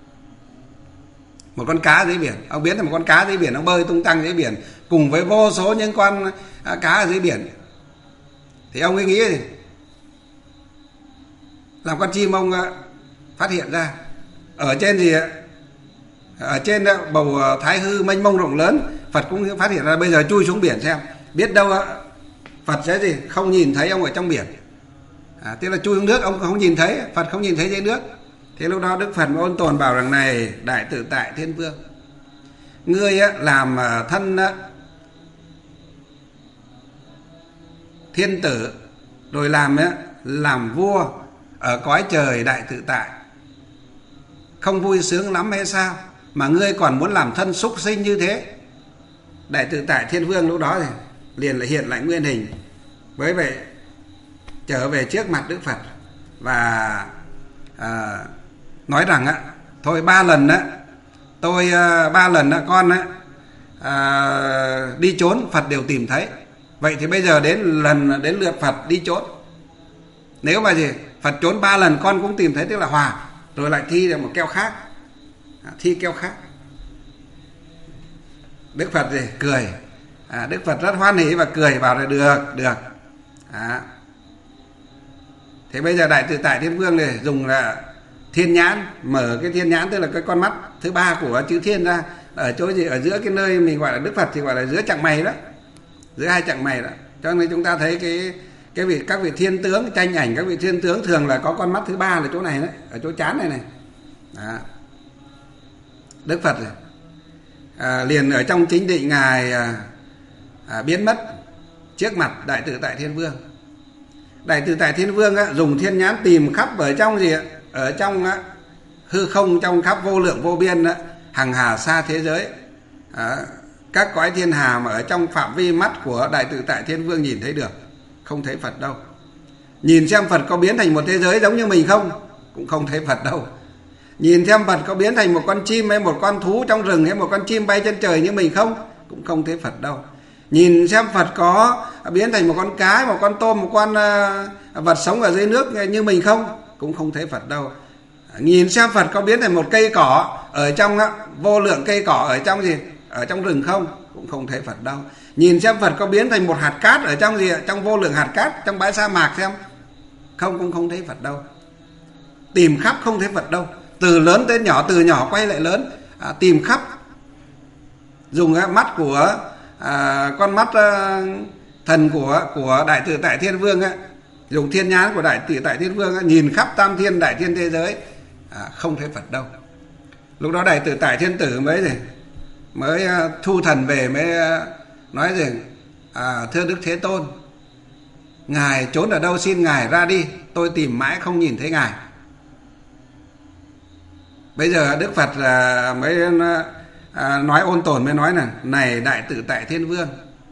một con cá dưới biển. Ông biến thành một con cá dưới biển, ông bơi tung tăng dưới biển cùng với vô số những con cá ở dưới biển. Thì ông ấy nghĩ gì? Làm con chim ông phát hiện ra ở trên ở trên bầu thái hư mênh mông rộng lớn, Phật cũng phát hiện ra. Bây giờ chui xuống biển xem, biết đâu Phật sẽ không nhìn thấy ông ở trong biển. Tức là chui xuống nước ông không nhìn thấy, Phật không nhìn thấy dưới nước. Thế lúc đó Đức Phật ôn tồn bảo rằng: này Đại Tự Tại Thiên Vương, ngươi làm thân thiên tử, rồi làm vua ở cõi trời đại tự tại, không vui sướng lắm hay sao mà ngươi còn muốn làm thân súc sinh như thế? Đại Tự Tại Thiên Vương lúc đó thì liền lại hiện lại nguyên hình, với vậy trở về trước mặt Đức Phật và nói rằng thôi 3 lần con đi trốn Phật đều tìm thấy, vậy thì bây giờ đến lượt Phật đi trốn. Nếu mà Phật trốn 3 lần con cũng tìm thấy, tức là hòa, rồi lại thi ra một keo khác, thi keo khác. Đức Phật gì cười, Đức Phật rất hoan hỉ và cười bảo là được. Thế bây giờ Đại Tự Tại Thiên Vương này dùng là thiên nhãn, mở cái thiên nhãn tức là cái con mắt thứ ba của chư thiên ra, ở chỗ gì, ở giữa cái nơi mình gọi là Đức Phật thì gọi là giữa chặng mày đó, giữa hai chặng mày đó. Cho nên chúng ta thấy các vị thiên tướng, tranh ảnh các vị thiên tướng thường là có con mắt thứ ba là chỗ này đấy, ở chỗ trán này. Đó. Đức Phật liền ở trong chính định ngài biến mất trước mặt Đại Tự Tại Thiên Vương. Đại Tự Tại Thiên Vương dùng thiên nhãn tìm khắp ở trong gì ạ? Ở trong hư không, trong khắp vô lượng vô biên hằng hà xa thế giới, các cõi thiên hà mà ở trong phạm vi mắt của Đại Tự Tại Thiên Vương nhìn thấy được, không thấy Phật đâu. Nhìn xem Phật có biến thành một thế giới giống như mình không, cũng không thấy Phật đâu. Nhìn xem Phật có biến thành một con chim hay một con thú trong rừng hay một con chim bay trên trời như mình không, cũng không thấy Phật đâu. Nhìn xem Phật có biến thành một con cá, một con tôm, một con vật sống ở dưới nước như mình không, cũng không thấy Phật đâu. Nhìn xem Phật có biến thành một cây cỏ ở trong vô lượng cây cỏ ở trong gì, ở trong rừng không, cũng không thấy Phật đâu. Nhìn xem Phật có biến thành một hạt cát ở trong gì, trong vô lượng hạt cát trong bãi sa mạc xem, không, cũng không thấy Phật đâu. Tìm khắp không thấy Phật đâu, từ lớn tới nhỏ, từ nhỏ quay lại lớn, tìm khắp. Dùng mắt của con mắt thần của Đại Tự Tại Thiên Vương dùng thiên nhãn của Đại Tự Tại Thiên Vương nhìn khắp tam thiên đại thiên thế giới, không thấy Phật đâu. Lúc đó Đại Tự Tại Thiên Tử mới thu thần về, mới nói rằng thưa Đức Thế Tôn, ngài trốn ở đâu, xin ngài ra đi, tôi tìm mãi không nhìn thấy ngài. Bây giờ Đức Phật mới nói ôn tồn, mới nói là này Đại Tự Tại Thiên Vương,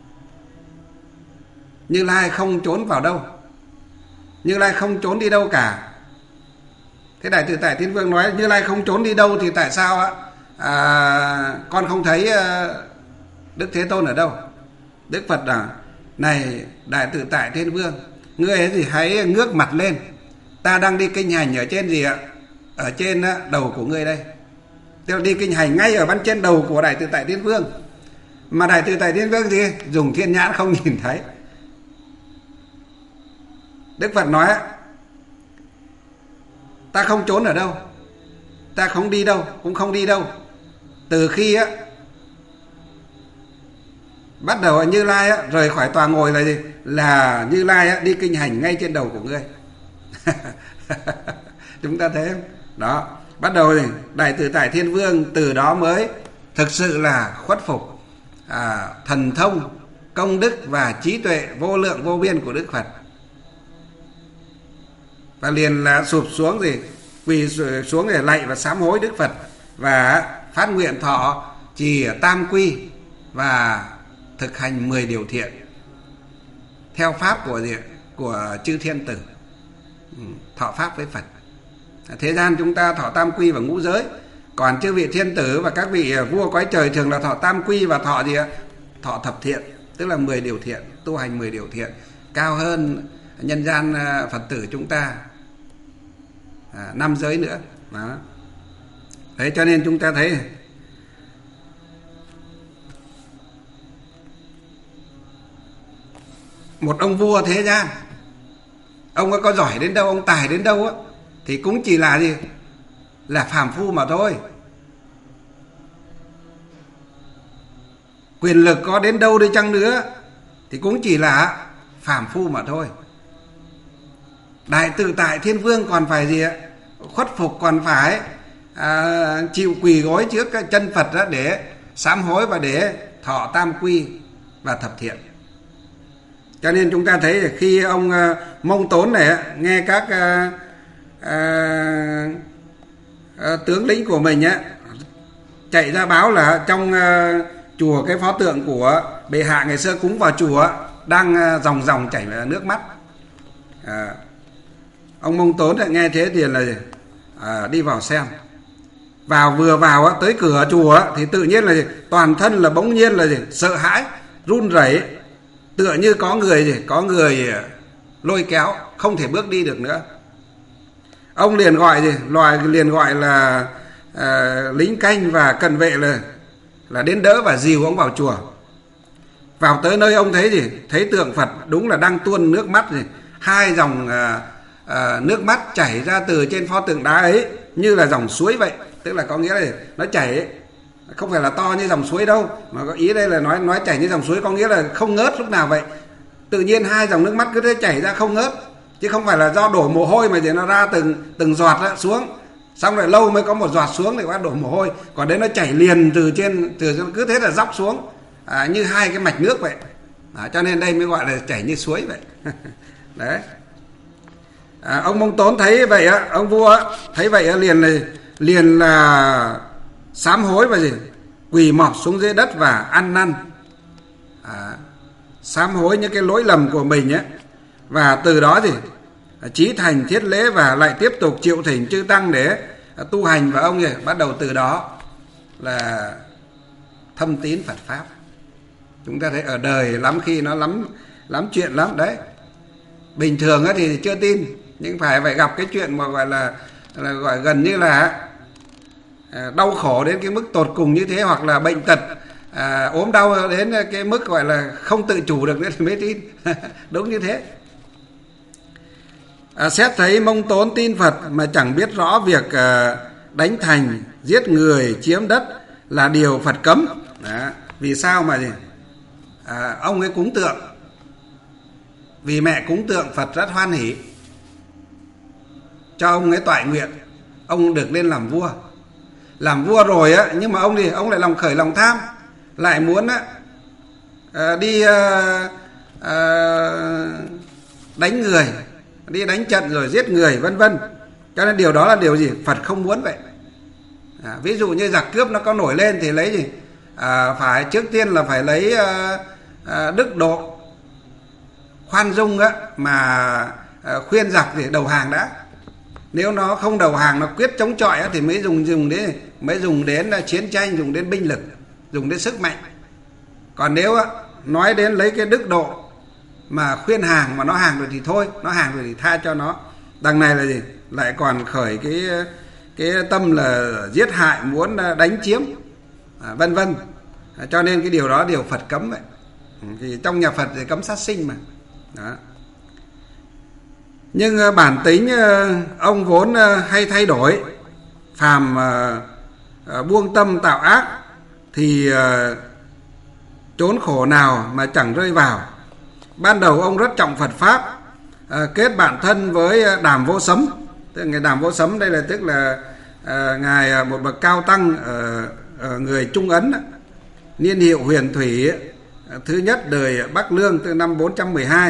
Như Lai không trốn vào đâu, Như Lai không trốn đi đâu cả. Thế Đại Tự Tại Thiên Vương nói Như Lai không trốn đi đâu thì tại sao con không thấy Đức Thế Tôn ở đâu? Đức Phật này Đại Tự Tại Thiên Vương, ngươi ấy thì hãy ngước mặt lên, ta đang đi kinh hành ở trên gì ạ? Ở trên đầu của ngươi đây. Tức là đi kinh hành ngay ở bên trên đầu của Đại Tự Tại Thiên Vương. Mà Đại Tự Tại Thiên Vương gì? Dùng thiên nhãn không nhìn thấy. Đức Phật nói ta không trốn ở đâu, ta không đi đâu, cũng không đi đâu. Từ khi bắt đầu Như Lai rời khỏi tòa ngồi là gì? Là Như Lai đi kinh hành ngay trên đầu của ngươi. Chúng ta thấy không? Đó, bắt đầu thì Đại Tự Tại Thiên Vương từ đó mới thực sự là khuất phục thần thông, công đức và trí tuệ vô lượng vô biên của Đức Phật. Và liền là sụp xuống gì, quỳ xuống để lạy và sám hối Đức Phật, và phát nguyện thọ trì tam quy và thực hành 10 điều thiện theo pháp của chư thiên tử, thọ pháp với Phật. Thế gian chúng ta thọ tam quy và ngũ giới, còn chư vị thiên tử và các vị vua cõi trời thường là thọ tam quy và thọ gì ạ? Thọ thập thiện, tức là 10 điều thiện, tu hành 10 điều thiện, cao hơn nhân gian Phật tử chúng ta 5 giới nữa. Đó. Thế cho nên chúng ta thấy một ông vua thế gian, ông có giỏi đến đâu, ông tài đến đâu thì cũng chỉ là gì? Là phàm phu mà thôi. Quyền lực có đến đâu đi chăng nữa thì cũng chỉ là phàm phu mà thôi. Đại Tự Tại Thiên Vương còn phải gì ạ? Khuất phục, còn phải chịu quỳ gối trước cái chân Phật đó để sám hối và để thọ tam quy và thập thiện. Cho nên chúng ta thấy khi ông Mông Tốn này nghe các tướng lĩnh của mình chạy ra báo là trong chùa, cái pho tượng của bệ hạ ngày xưa cúng vào chùa đang dòng dòng chảy nước mắt. Ông Mông Tốn nghe thế thì là đi vào xem. Vừa vào tới cửa chùa thì tự nhiên là toàn thân là bỗng nhiên là sợ hãi, run rẩy, tựa như có người lôi kéo, không thể bước đi được nữa. Ông liền gọi là lính canh và cận vệ là đến đỡ và dìu ông vào chùa. Vào tới nơi ông thấy gì? Thấy tượng Phật đúng là đang tuôn nước mắt gì, 2 dòng nước mắt chảy ra từ trên pho tượng đá ấy như là dòng suối vậy. Tức là có nghĩa là nó chảy ấy, không phải là to như dòng suối đâu, mà có ý đây là nói chảy như dòng suối có nghĩa là không ngớt lúc nào vậy. Tự nhiên 2 dòng nước mắt cứ thế chảy ra không ngớt, chứ không phải là do đổ mồ hôi mà chỉ nó ra từng giọt đó, xuống, xong rồi lâu mới có một giọt xuống thì bắt đổ mồ hôi. Còn đấy nó chảy liền từ cứ thế là dốc xuống, như 2 cái mạch nước vậy. Cho nên đây mới gọi là chảy như suối vậy. Đấy. Ông Mông Tốn thấy vậy á, ông vua thấy vậy á, liền là sám hối và gì, quỳ mọp xuống dưới đất và ăn năn, sám hối những cái lỗi lầm của mình ấy, và từ đó gì chí thành thiết lễ và lại tiếp tục triệu thỉnh chư tăng để tu hành. Và ông gì bắt đầu từ đó là thâm tín Phật pháp. Chúng ta thấy ở đời lắm khi nó lắm chuyện lắm đấy. Bình thường thì chưa tin, nhưng phải gặp cái chuyện mà gọi gần như là đau khổ đến cái mức tột cùng như thế, hoặc là bệnh tật, ốm đau đến cái mức gọi là không tự chủ được nữa thì mới tin. Đúng như thế. Xét thấy Mông Tốn tin Phật mà chẳng biết rõ việc đánh thành, giết người, chiếm đất là điều Phật cấm. Đó. Vì sao mà gì? Ông ấy cúng tượng, vì mẹ cúng tượng Phật rất hoan hỉ, cho ông ấy toại nguyện, ông được lên làm vua. Làm vua rồi á, nhưng mà ông lại khởi lòng tham, lại muốn đi đánh người, đi đánh trận rồi giết người vân vân. Cho nên điều đó là điều gì Phật không muốn vậy. Ví dụ như giặc cướp nó có nổi lên thì lấy gì, phải trước tiên là phải lấy đức độ khoan dung á, mà khuyên giặc để đầu hàng đã. Nếu nó không đầu hàng, nó quyết chống chọi á, thì mới dùng đến chiến tranh, dùng đến binh lực, dùng đến sức mạnh. Còn nếu nói đến lấy cái đức độ mà khuyên hàng, mà nó hàng rồi thì thôi, nó hàng rồi thì tha cho nó. Đằng này là gì? Lại còn khởi cái tâm là giết hại, muốn đánh chiếm, vân vân. Cho nên cái điều đó điều Phật cấm vậy. Thì trong nhà Phật thì cấm sát sinh mà. Đó. Nhưng bản tính ông vốn hay thay đổi, phàm buông tâm tạo ác thì chốn khổ nào mà chẳng rơi vào. Ban đầu ông rất trọng Phật pháp, kết bạn thân với Đàm Vô Sấm. Tức là ngài Đàm Vô Sấm đây là tức là ngài một bậc cao tăng ở người Trung Ấn, niên hiệu Huyền Thủy, thứ nhất đời Bắc Lương, từ năm 412.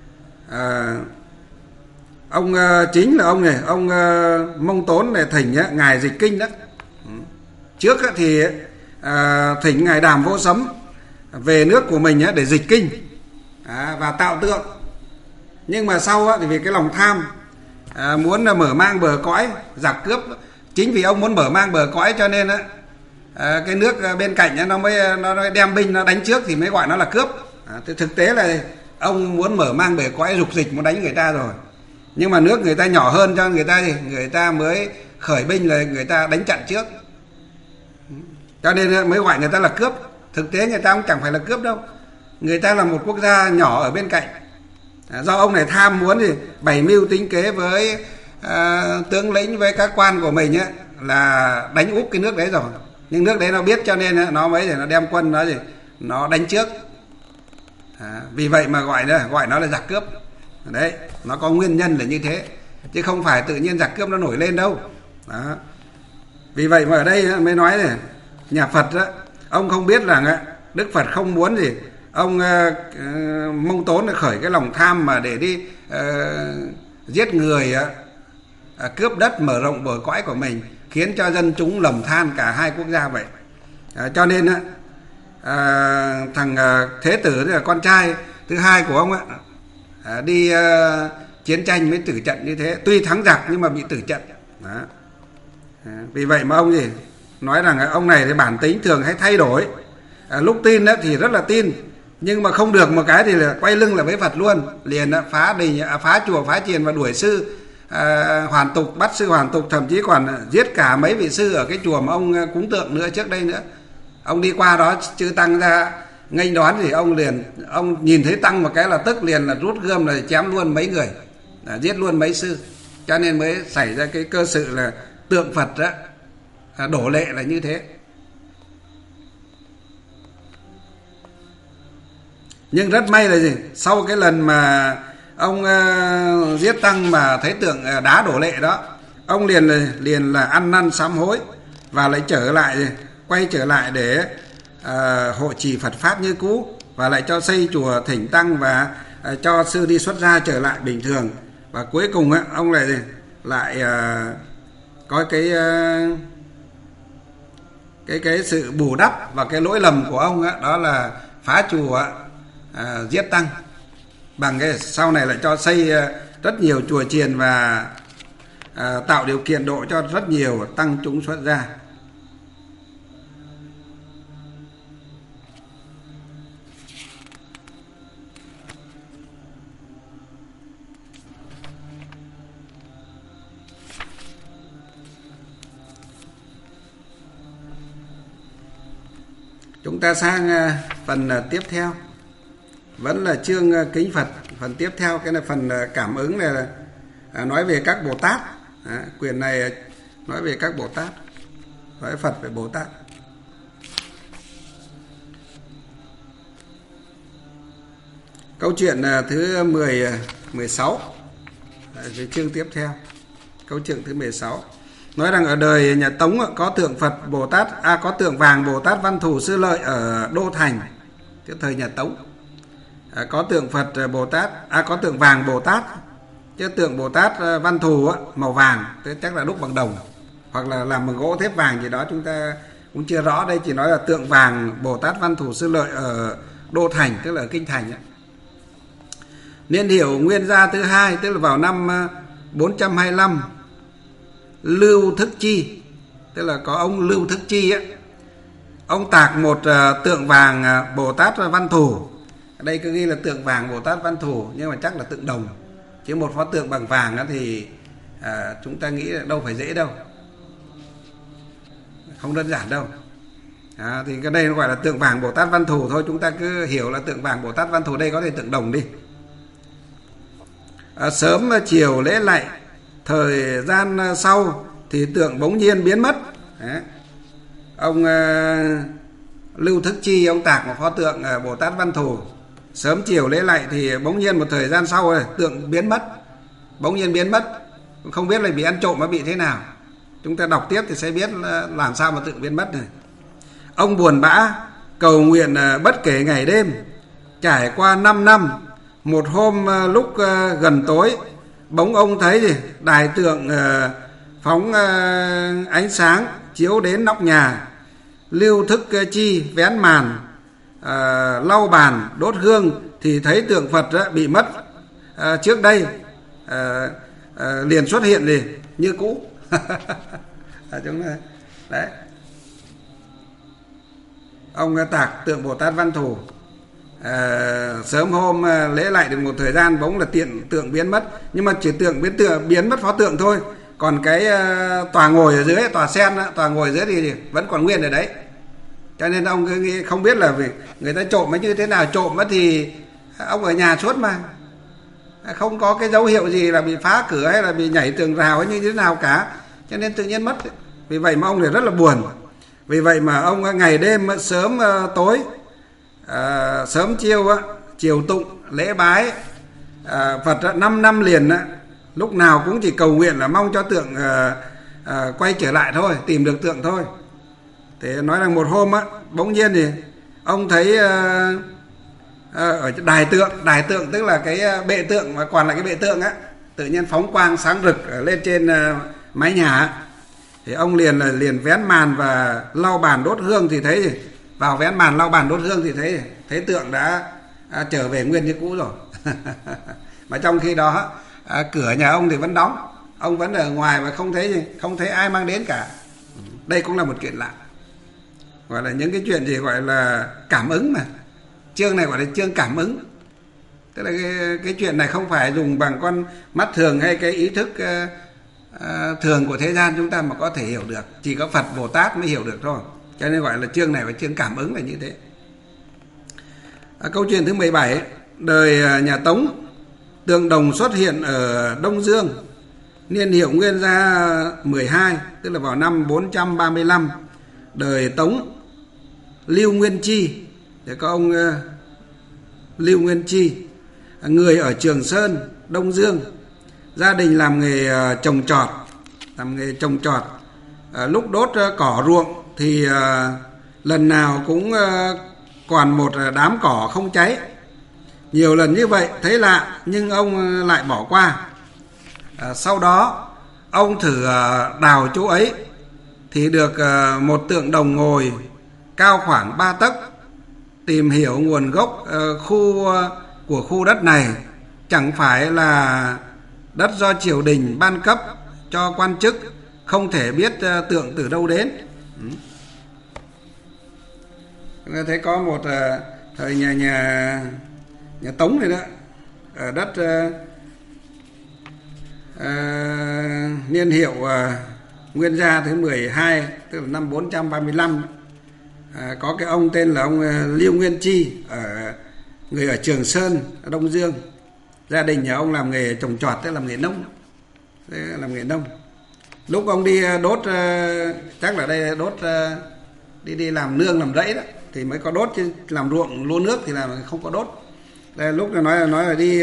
Ông chính là ông Mông Tốn này thỉnh ngài dịch kinh đó. Trước thì thỉnh ngài Đàm Vô Sấm về nước của mình để dịch kinh và tạo tượng. Nhưng mà sau thì vì cái lòng tham, muốn mở mang bờ cõi, giặc cướp, chính vì ông muốn mở mang bờ cõi cho nên cái nước bên cạnh nó mới đem binh nó đánh trước thì mới gọi nó là cướp. Thực tế là ông muốn mở mang bờ cõi, dục dịch muốn đánh người ta rồi, nhưng mà nước người ta nhỏ hơn, cho người ta mới khởi binh là người ta đánh chặn trước, cho nên mới gọi người ta là cướp. Thực tế người ta cũng chẳng phải là cướp đâu, người ta là một quốc gia nhỏ ở bên cạnh. Do ông này tham muốn thì bày mưu tính kế với tướng lĩnh, với các quan của mình là đánh úp cái nước đấy rồi, nhưng nước đấy nó biết cho nên nó mới để nó đem quân nó đánh trước. Vì vậy mà gọi nó là giặc cướp. Đấy, nó có nguyên nhân là như thế, chứ không phải tự nhiên giặc cướp nó nổi lên đâu. Đó. Vì vậy mà ở đây mới nói này, nhà Phật đó, ông không biết rằng Đức Phật không muốn gì ông Mông Tốn khởi cái lòng tham mà để đi giết người, cướp đất, mở rộng bờ cõi của mình, khiến cho dân chúng lầm than cả hai quốc gia vậy. Cho nên thằng Thế Tử là con trai thứ hai của ông đi chiến tranh mới tử trận như thế, tuy thắng giặc nhưng mà bị tử trận. Đó. Vì vậy mà ông nói rằng ông này thì bản tính thường hay thay đổi. Lúc tin thì rất là tin, nhưng mà không được một cái thì là quay lưng lại với Phật luôn, liền phá đình, phá chùa, phá chiền và đuổi sư hoàn tục, bắt sư hoàn tục, thậm chí còn giết cả mấy vị sư ở cái chùa mà ông cúng tượng nữa trước đây nữa. Ông đi qua đó chư tăng ra nghênh đón thì ông nhìn thấy tăng một cái là tức liền là rút gươm là chém luôn mấy người, giết luôn mấy sư. Cho nên mới xảy ra cái cơ sự là tượng Phật đó đổ lệ là như thế. Nhưng rất may là gì, sau cái lần mà ông giết tăng mà thấy tượng đá đổ lệ đó, ông liền là ăn năn sám hối và lại quay trở lại để hộ trì Phật pháp như cũ, và lại cho xây chùa thỉnh tăng và cho sư đi xuất gia trở lại bình thường. Và cuối cùng ông lại có cái sự bù đắp và cái lỗi lầm của ông đó là phá chùa, giết tăng, bằng cái sau này lại cho xây rất nhiều chùa chiền và tạo điều kiện độ cho rất nhiều tăng chúng xuất gia. Chúng ta sang phần tiếp theo, vẫn là chương kính Phật. Phần tiếp theo cái là phần cảm ứng, này là nói về các Bồ Tát. Quyền này nói về các Bồ Tát, nói Phật về Bồ Tát. Câu chuyện thứ 16, cái chương tiếp theo, câu chuyện thứ 16 nói rằng ở đời nhà Tống có tượng Phật Bồ Tát, có tượng vàng Bồ Tát Văn Thù Sư Lợi ở Đô Thành, cái thời nhà Tống. Có tượng Phật Bồ Tát, có tượng vàng Bồ Tát, chứ tượng Bồ Tát Văn Thù màu vàng, tức chắc là đúc bằng đồng hoặc là làm bằng gỗ thép vàng gì đó, chúng ta cũng chưa rõ. Đây chỉ nói là tượng vàng Bồ Tát Văn Thù Sư Lợi ở Đô Thành, tức là ở Kinh Thành. Niên hiệu Nguyên Gia thứ hai, tức là vào năm 425, Lưu Thức Chi, tức là có ông Lưu Thức Chi ông tạc một tượng vàng Bồ Tát Văn Thù. Ở đây cứ ghi là tượng vàng Bồ Tát Văn Thù, nhưng mà chắc là tượng đồng, chứ một pho tượng bằng vàng thì chúng ta nghĩ là đâu phải dễ đâu, không đơn giản đâu. Thì cái đây nó gọi là tượng vàng Bồ Tát Văn Thù thôi, chúng ta cứ hiểu là tượng vàng Bồ Tát Văn Thù, đây có thể tượng đồng đi. Sớm chiều lễ lạy, thời gian sau thì tượng bỗng nhiên biến mất. Ông Lưu Thức Chi ông tạc một pho tượng Bồ Tát Văn Thù, sớm chiều lễ lạy thì bỗng nhiên một thời gian sau rồi tượng biến mất, bỗng nhiên biến mất, không biết là bị ăn trộm hay bị thế nào. Chúng ta đọc tiếp thì sẽ biết làm sao mà tượng biến mất này. Ông buồn bã cầu nguyện bất kể ngày đêm, trải qua 5 năm. Một hôm lúc gần tối, bỗng ông thấy đài tượng phóng ánh sáng chiếu đến nóc nhà. Lưu Thức Chi vén màn, lau bàn, đốt hương thì thấy tượng Phật bị mất trước đây, liền xuất hiện như cũ. Chúng đấy, ông tạc tượng Bồ Tát Văn Thù. Sớm hôm lễ lại được một thời gian, bỗng là tượng biến mất, nhưng mà chỉ biến mất pho tượng thôi, còn cái tòa ngồi ở dưới, tòa sen tòa ngồi ở dưới thì vẫn còn nguyên ở đấy. Cho nên ông cứ nghĩ không biết là vì người ta trộm hay như thế nào. Trộm thì ông ở nhà suốt mà, không có cái dấu hiệu gì là bị phá cửa hay là bị nhảy tường rào hay như thế nào cả, cho nên tự nhiên mất. Vì vậy mà ông thì rất là buồn. Vì vậy mà ông ngày đêm sớm tối, sớm chiều tụng lễ bái Phật 5 năm liền, lúc nào cũng chỉ cầu nguyện là mong cho tượng quay trở lại thôi, tìm được tượng thôi. Thế nói rằng một hôm bỗng nhiên thì ông thấy ở đài tượng tức là cái bệ tượng mà còn lại cái bệ tượng tự nhiên phóng quang sáng rực lên trên mái nhà. Thì ông liền vén màn và lau bàn đốt hương thì thấy vào vén màn lau bàn đốt hương thì thấy tượng đã trở về nguyên như cũ rồi. Mà trong khi đó cửa nhà ông thì vẫn đóng, ông vẫn ở ngoài và không thấy ai mang đến cả. Đây cũng là một chuyện lạ, gọi là những cái chuyện gì gọi là cảm ứng mà. Chương này gọi là chương cảm ứng, tức là cái chuyện này không phải dùng bằng con mắt thường hay cái ý thức thường của thế gian chúng ta mà có thể hiểu được, chỉ có Phật Bồ Tát mới hiểu được thôi. cho nên gọi là chương này là chương cảm ứng là như thế. Câu chuyện thứ 17, đời nhà Tống, tượng đồng xuất hiện ở Đông Dương, niên hiệu Nguyên Gia 12, tức là vào năm 435, đời Tống Lưu Nguyên Chi. Thì có ông Lưu Nguyên Chi, người ở Trường Sơn, Đông Dương, gia đình làm nghề trồng trọt. Lúc đốt cỏ ruộng thì lần nào cũng còn một đám cỏ không cháy. Nhiều lần như vậy thấy lạ nhưng ông lại bỏ qua. Sau đó ông thử đào chỗ ấy thì được một tượng đồng ngồi cao khoảng 3 tấc. Tìm hiểu nguồn gốc của khu đất này chẳng phải là đất do triều đình ban cấp cho quan chức, không thể biết tượng từ đâu đến. Thấy có một thời nhà Tống này đó, ở đất niên hiệu Nguyên Gia thứ 12, tức là năm 435, có cái ông tên là ông Lưu Nguyên Chi, người ở Trường Sơn, Đông Dương. Gia đình nhà ông làm nghề trồng trọt, tức là làm nghề nông. Lúc ông đi đốt, chắc là đây đốt đi làm nương làm rẫy đó thì mới có đốt, chứ làm ruộng lúa nước thì là không có đốt. Đây, lúc nói là đi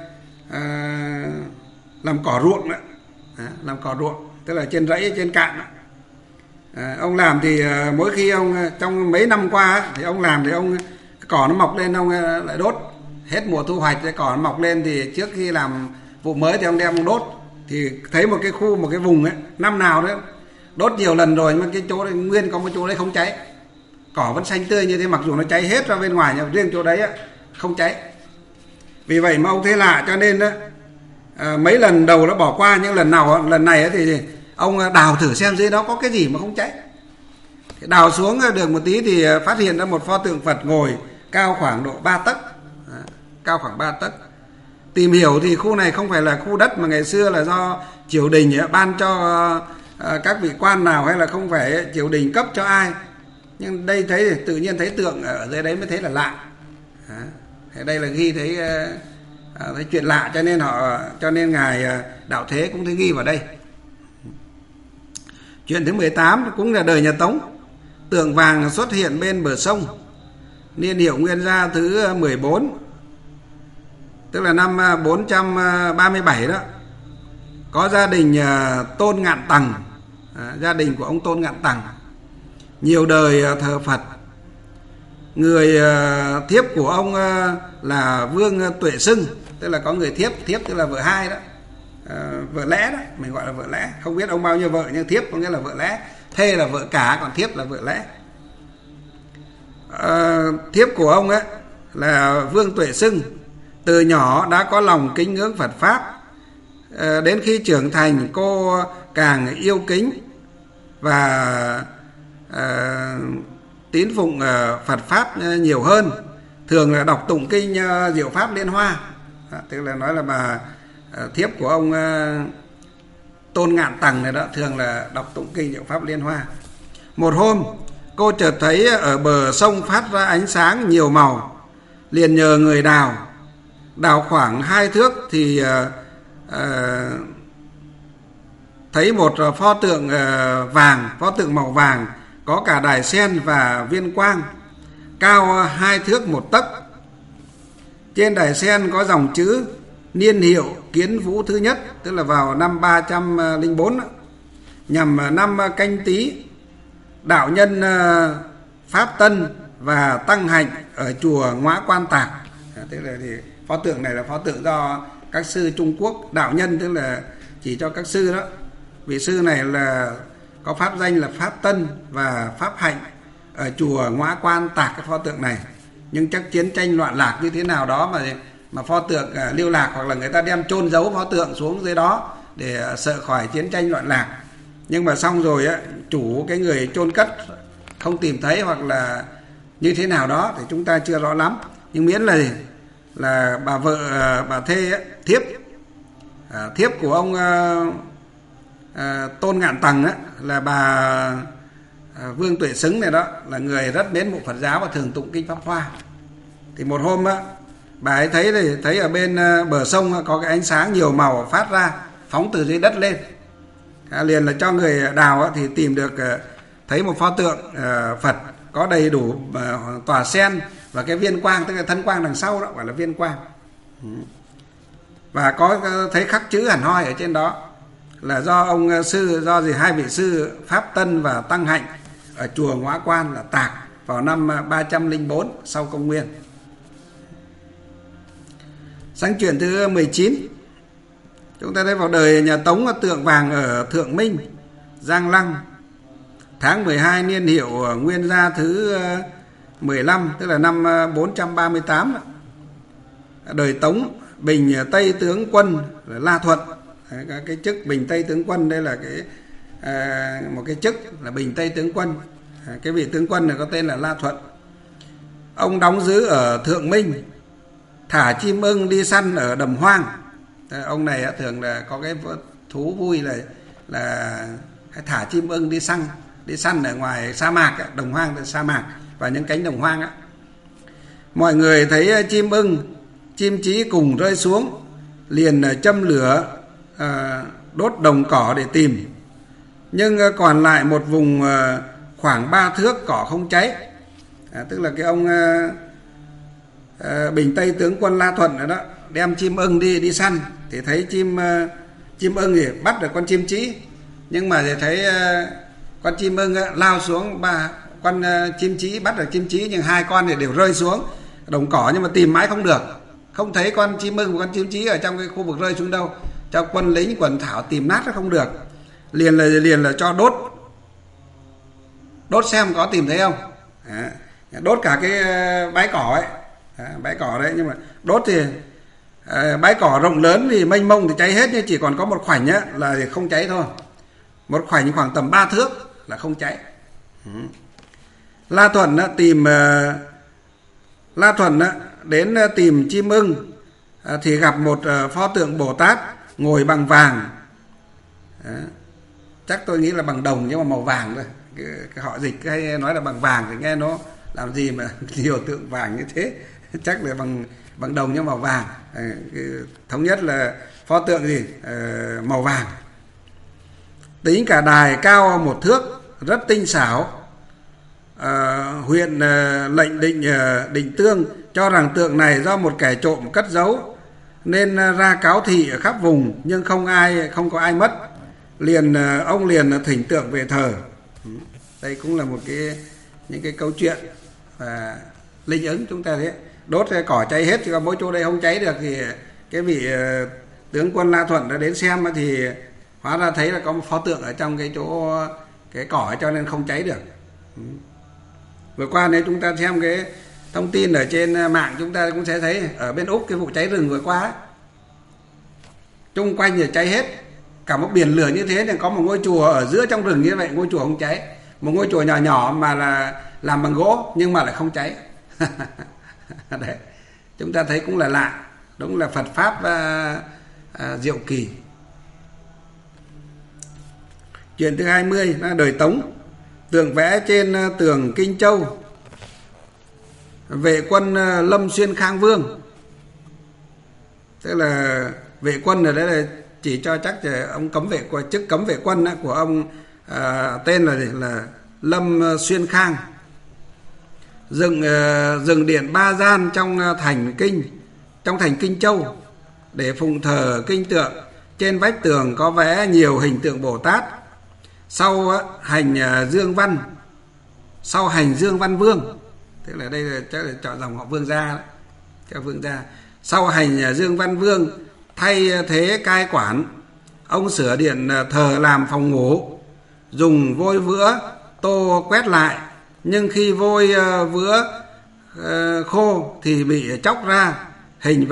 làm cỏ ruộng đó. Làm cỏ ruộng tức là trên rẫy trên cạn đó. Ông làm thì mỗi khi ông trong mấy năm qua thì ông làm thì ông cỏ nó mọc lên ông lại đốt. Hết mùa thu hoạch cái cỏ nó mọc lên thì trước khi làm vụ mới thì ông đem ông đốt. Thì thấy một cái khu, một cái vùng ấy, năm nào đấy đốt nhiều lần rồi mà cái chỗ đấy nguyên có một chỗ đấy không cháy, cỏ vẫn xanh tươi như thế, mặc dù nó cháy hết ra bên ngoài nhưng riêng chỗ đấy không cháy. Vì vậy mà ông thấy lạ cho nên đó, mấy lần đầu nó bỏ qua, nhưng lần này thì ông đào thử xem dưới đó có cái gì mà không cháy. Đào xuống được một tí thì phát hiện ra một pho tượng Phật ngồi cao khoảng độ 3 tấc. Cao khoảng 3 tấc. Tìm hiểu thì khu này không phải là khu đất mà ngày xưa là do triều đình ban cho các vị quan nào, hay là không phải triều đình cấp cho ai. Nhưng đây thấy thì tự nhiên thấy tượng ở dưới đấy mới thấy là lạ. Đây là ghi thấy chuyện lạ, cho nên ngài Đạo Thế cũng thấy ghi vào đây. Chuyện thứ 18 cũng là đời nhà Tống, tượng vàng xuất hiện bên bờ sông, niên hiệu Nguyên Gia thứ 14, tức là năm 437 đó. Có gia đình Tôn Ngạn Tằng, gia đình của ông Tôn Ngạn Tằng, nhiều đời thờ Phật. Người thiếp của ông là Vương Tuệ Xưng, tức là có người thiếp tức là vợ hai đó, vợ lẽ đó, mình gọi là vợ lẽ. Không biết ông bao nhiêu vợ nhưng thiếp có nghĩa là vợ lẽ, thê là vợ cả, còn thiếp là vợ lẽ. Thiếp của ông ấy là Vương Tuệ Xưng, từ nhỏ đã có lòng kính ngưỡng Phật Pháp. Đến khi trưởng thành cô càng yêu kính và tín phụng Phật Pháp nhiều hơn, thường là đọc tụng kinh Diệu Pháp Liên Hoa. Tức là nói là bà thiếp của ông Tôn Ngạn Tằng này đó, thường là đọc tụng kinh Diệu Pháp Liên Hoa. Một hôm cô chợt thấy ở bờ sông phát ra ánh sáng nhiều màu, liền nhờ người đào khoảng 2 thước thì thấy một pho tượng pho tượng màu vàng, có cả đài sen và viên quang, cao 2 thước 1 tấc. Trên đài sen có dòng chữ niên hiệu Kiến Vũ thứ nhất, tức là vào năm 304 nhằm năm Canh Tý, đạo nhân Pháp Tân và tăng hạnh ở chùa Ngõa Quan Tạc. Tức là thì pho tượng này là pho tượng do các sư Trung Quốc, đạo nhân tức là chỉ cho các sư đó. Vị sư này là có pháp danh là Pháp Tân và Pháp Hạnh ở chùa Ngõa Quan Tạc cái pho tượng này. Nhưng chắc chiến tranh loạn lạc như thế nào đó mà pho tượng lưu lạc, hoặc là người ta đem chôn giấu pho tượng xuống dưới đó để sợ khỏi chiến tranh loạn lạc. Nhưng mà xong rồi chủ cái người chôn cất không tìm thấy, hoặc là như thế nào đó thì chúng ta chưa rõ lắm. Nhưng miễn là bà vợ, bà thê thiếp của ông Tôn Ngạn Tằng là bà Vương Tuệ Xứng này đó là người rất mến mộ Phật giáo và thường tụng kinh Pháp Hoa. Thì một hôm á, bà ấy thấy ở bên bờ sông có cái ánh sáng nhiều màu phát ra, phóng từ dưới đất lên. Liền là cho người đào thì tìm được, thấy một pho tượng Phật có đầy đủ tòa sen và cái viên quang, tức là thân quang đằng sau đó gọi là viên quang. Và có thấy khắc chữ hẳn hoi ở trên đó là do hai vị sư Pháp Tân và Tăng Hạnh ở chùa Ngõa Quan là tạc vào năm 304 sau công nguyên. Sang chuyện thứ 19, chúng ta thấy vào đời nhà Tống tượng vàng ở Thượng Minh, Giang Lăng, tháng 12 niên hiệu Nguyên Gia thứ 15, tức là năm 438. Đời Tống Bình Tây Tướng Quân là La Thuận. Cái chức Bình Tây Tướng Quân đây là một cái chức là Bình Tây Tướng Quân. Cái vị tướng quân này có tên là La Thuận. Ông đóng giữ ở Thượng Minh, thả chim ưng đi săn ở Đầm Hoang. Ông này thường là có cái thú vui là thả chim ưng đi săn ở ngoài sa mạc, Đồng Hoang là sa mạc và những cánh đồng hoang. Mọi người thấy chim ưng, chim chí cùng rơi xuống, liền châm lửa đốt đồng cỏ để tìm. Nhưng còn lại một vùng khoảng 3 thước cỏ không cháy. Tức là cái ông Bình Tây Tướng Quân La Thuận đó đem chim ưng đi săn thì thấy chim ưng thì bắt được con chim chí, nhưng mà thì thấy con chim ưng lao xuống, con chim chí bắt được chim chí nhưng hai con thì đều rơi xuống đồng cỏ, nhưng mà tìm mãi không được, không thấy con chim ưng và con chim chí ở trong cái khu vực rơi xuống đâu. Cho quân lính quần thảo tìm nát nó không được, liền là cho đốt xem có tìm thấy không. Đốt cả cái bãi cỏ ấy, bãi cỏ đấy, nhưng mà đốt thì bãi cỏ rộng lớn thì mênh mông thì cháy hết, nhưng chỉ còn có một khoảnh là không cháy thôi, một khoảnh khoảng tầm 3 thước là không cháy. La Thuận đến tìm chim ưng thì gặp một pho tượng Bồ Tát ngồi bằng vàng. Chắc tôi nghĩ là bằng đồng nhưng mà màu vàng thôi. Cái họ dịch hay nói là bằng vàng thì nghe nó làm gì mà nhiều tượng vàng như thế. Chắc là bằng đồng nhưng màu vàng. Thống nhất là pho tượng gì? Màu vàng. Tính cả đài cao 1 thước, rất tinh xảo. Huyện lệnh Định Tương cho rằng tượng này do một kẻ trộm cất giấu, nên ra cáo thị ở khắp vùng, nhưng không có ai mất. Ông liền thỉnh tượng về thờ. Đây cũng là những cái câu chuyện và linh ứng chúng ta thấy. Đốt cỏ cháy hết chứ còn mỗi chỗ đây không cháy được, thì cái vị tướng quân La Thuận đã đến xem thì hóa ra thấy là có một pho tượng ở trong cái chỗ cái cỏ cho nên không cháy được. Vừa qua nếu chúng ta xem cái thông tin ở trên mạng, chúng ta cũng sẽ thấy ở bên Úc cái vụ cháy rừng vừa qua, chung quanh thì cháy hết, cả một biển lửa như thế, thì có một ngôi chùa ở giữa trong rừng như vậy, ngôi chùa không cháy, một ngôi chùa nhỏ nhỏ mà là làm bằng gỗ nhưng mà lại không cháy. Đấy, chúng ta thấy cũng là lạ, đúng là Phật pháp diệu kỳ. Chuyện thứ 20 là đời Tống, tượng vẽ trên tường Kinh Châu, vệ quân Lâm Xuyên Khang Vương. Tức là vệ quân ở đây là chỉ cho chắc là ông chức cấm vệ quân của ông tên là Lâm Xuyên Khang. Dựng điện Ba Gian trong thành Kinh Châu để phụng thờ kinh tượng. Trên vách tường có vẽ nhiều hình tượng Bồ Tát. Sau hành Dương Văn Vương, tức là đây là chắc là chọn dòng họ Vương gia đấy, theo Vương gia. Sau hành Dương Văn Vương thay thế cai quản, ông sửa điện thờ làm phòng ngủ, dùng vôi vữa tô quét lại, nhưng khi vôi vữa khô thì bị chóc ra, hình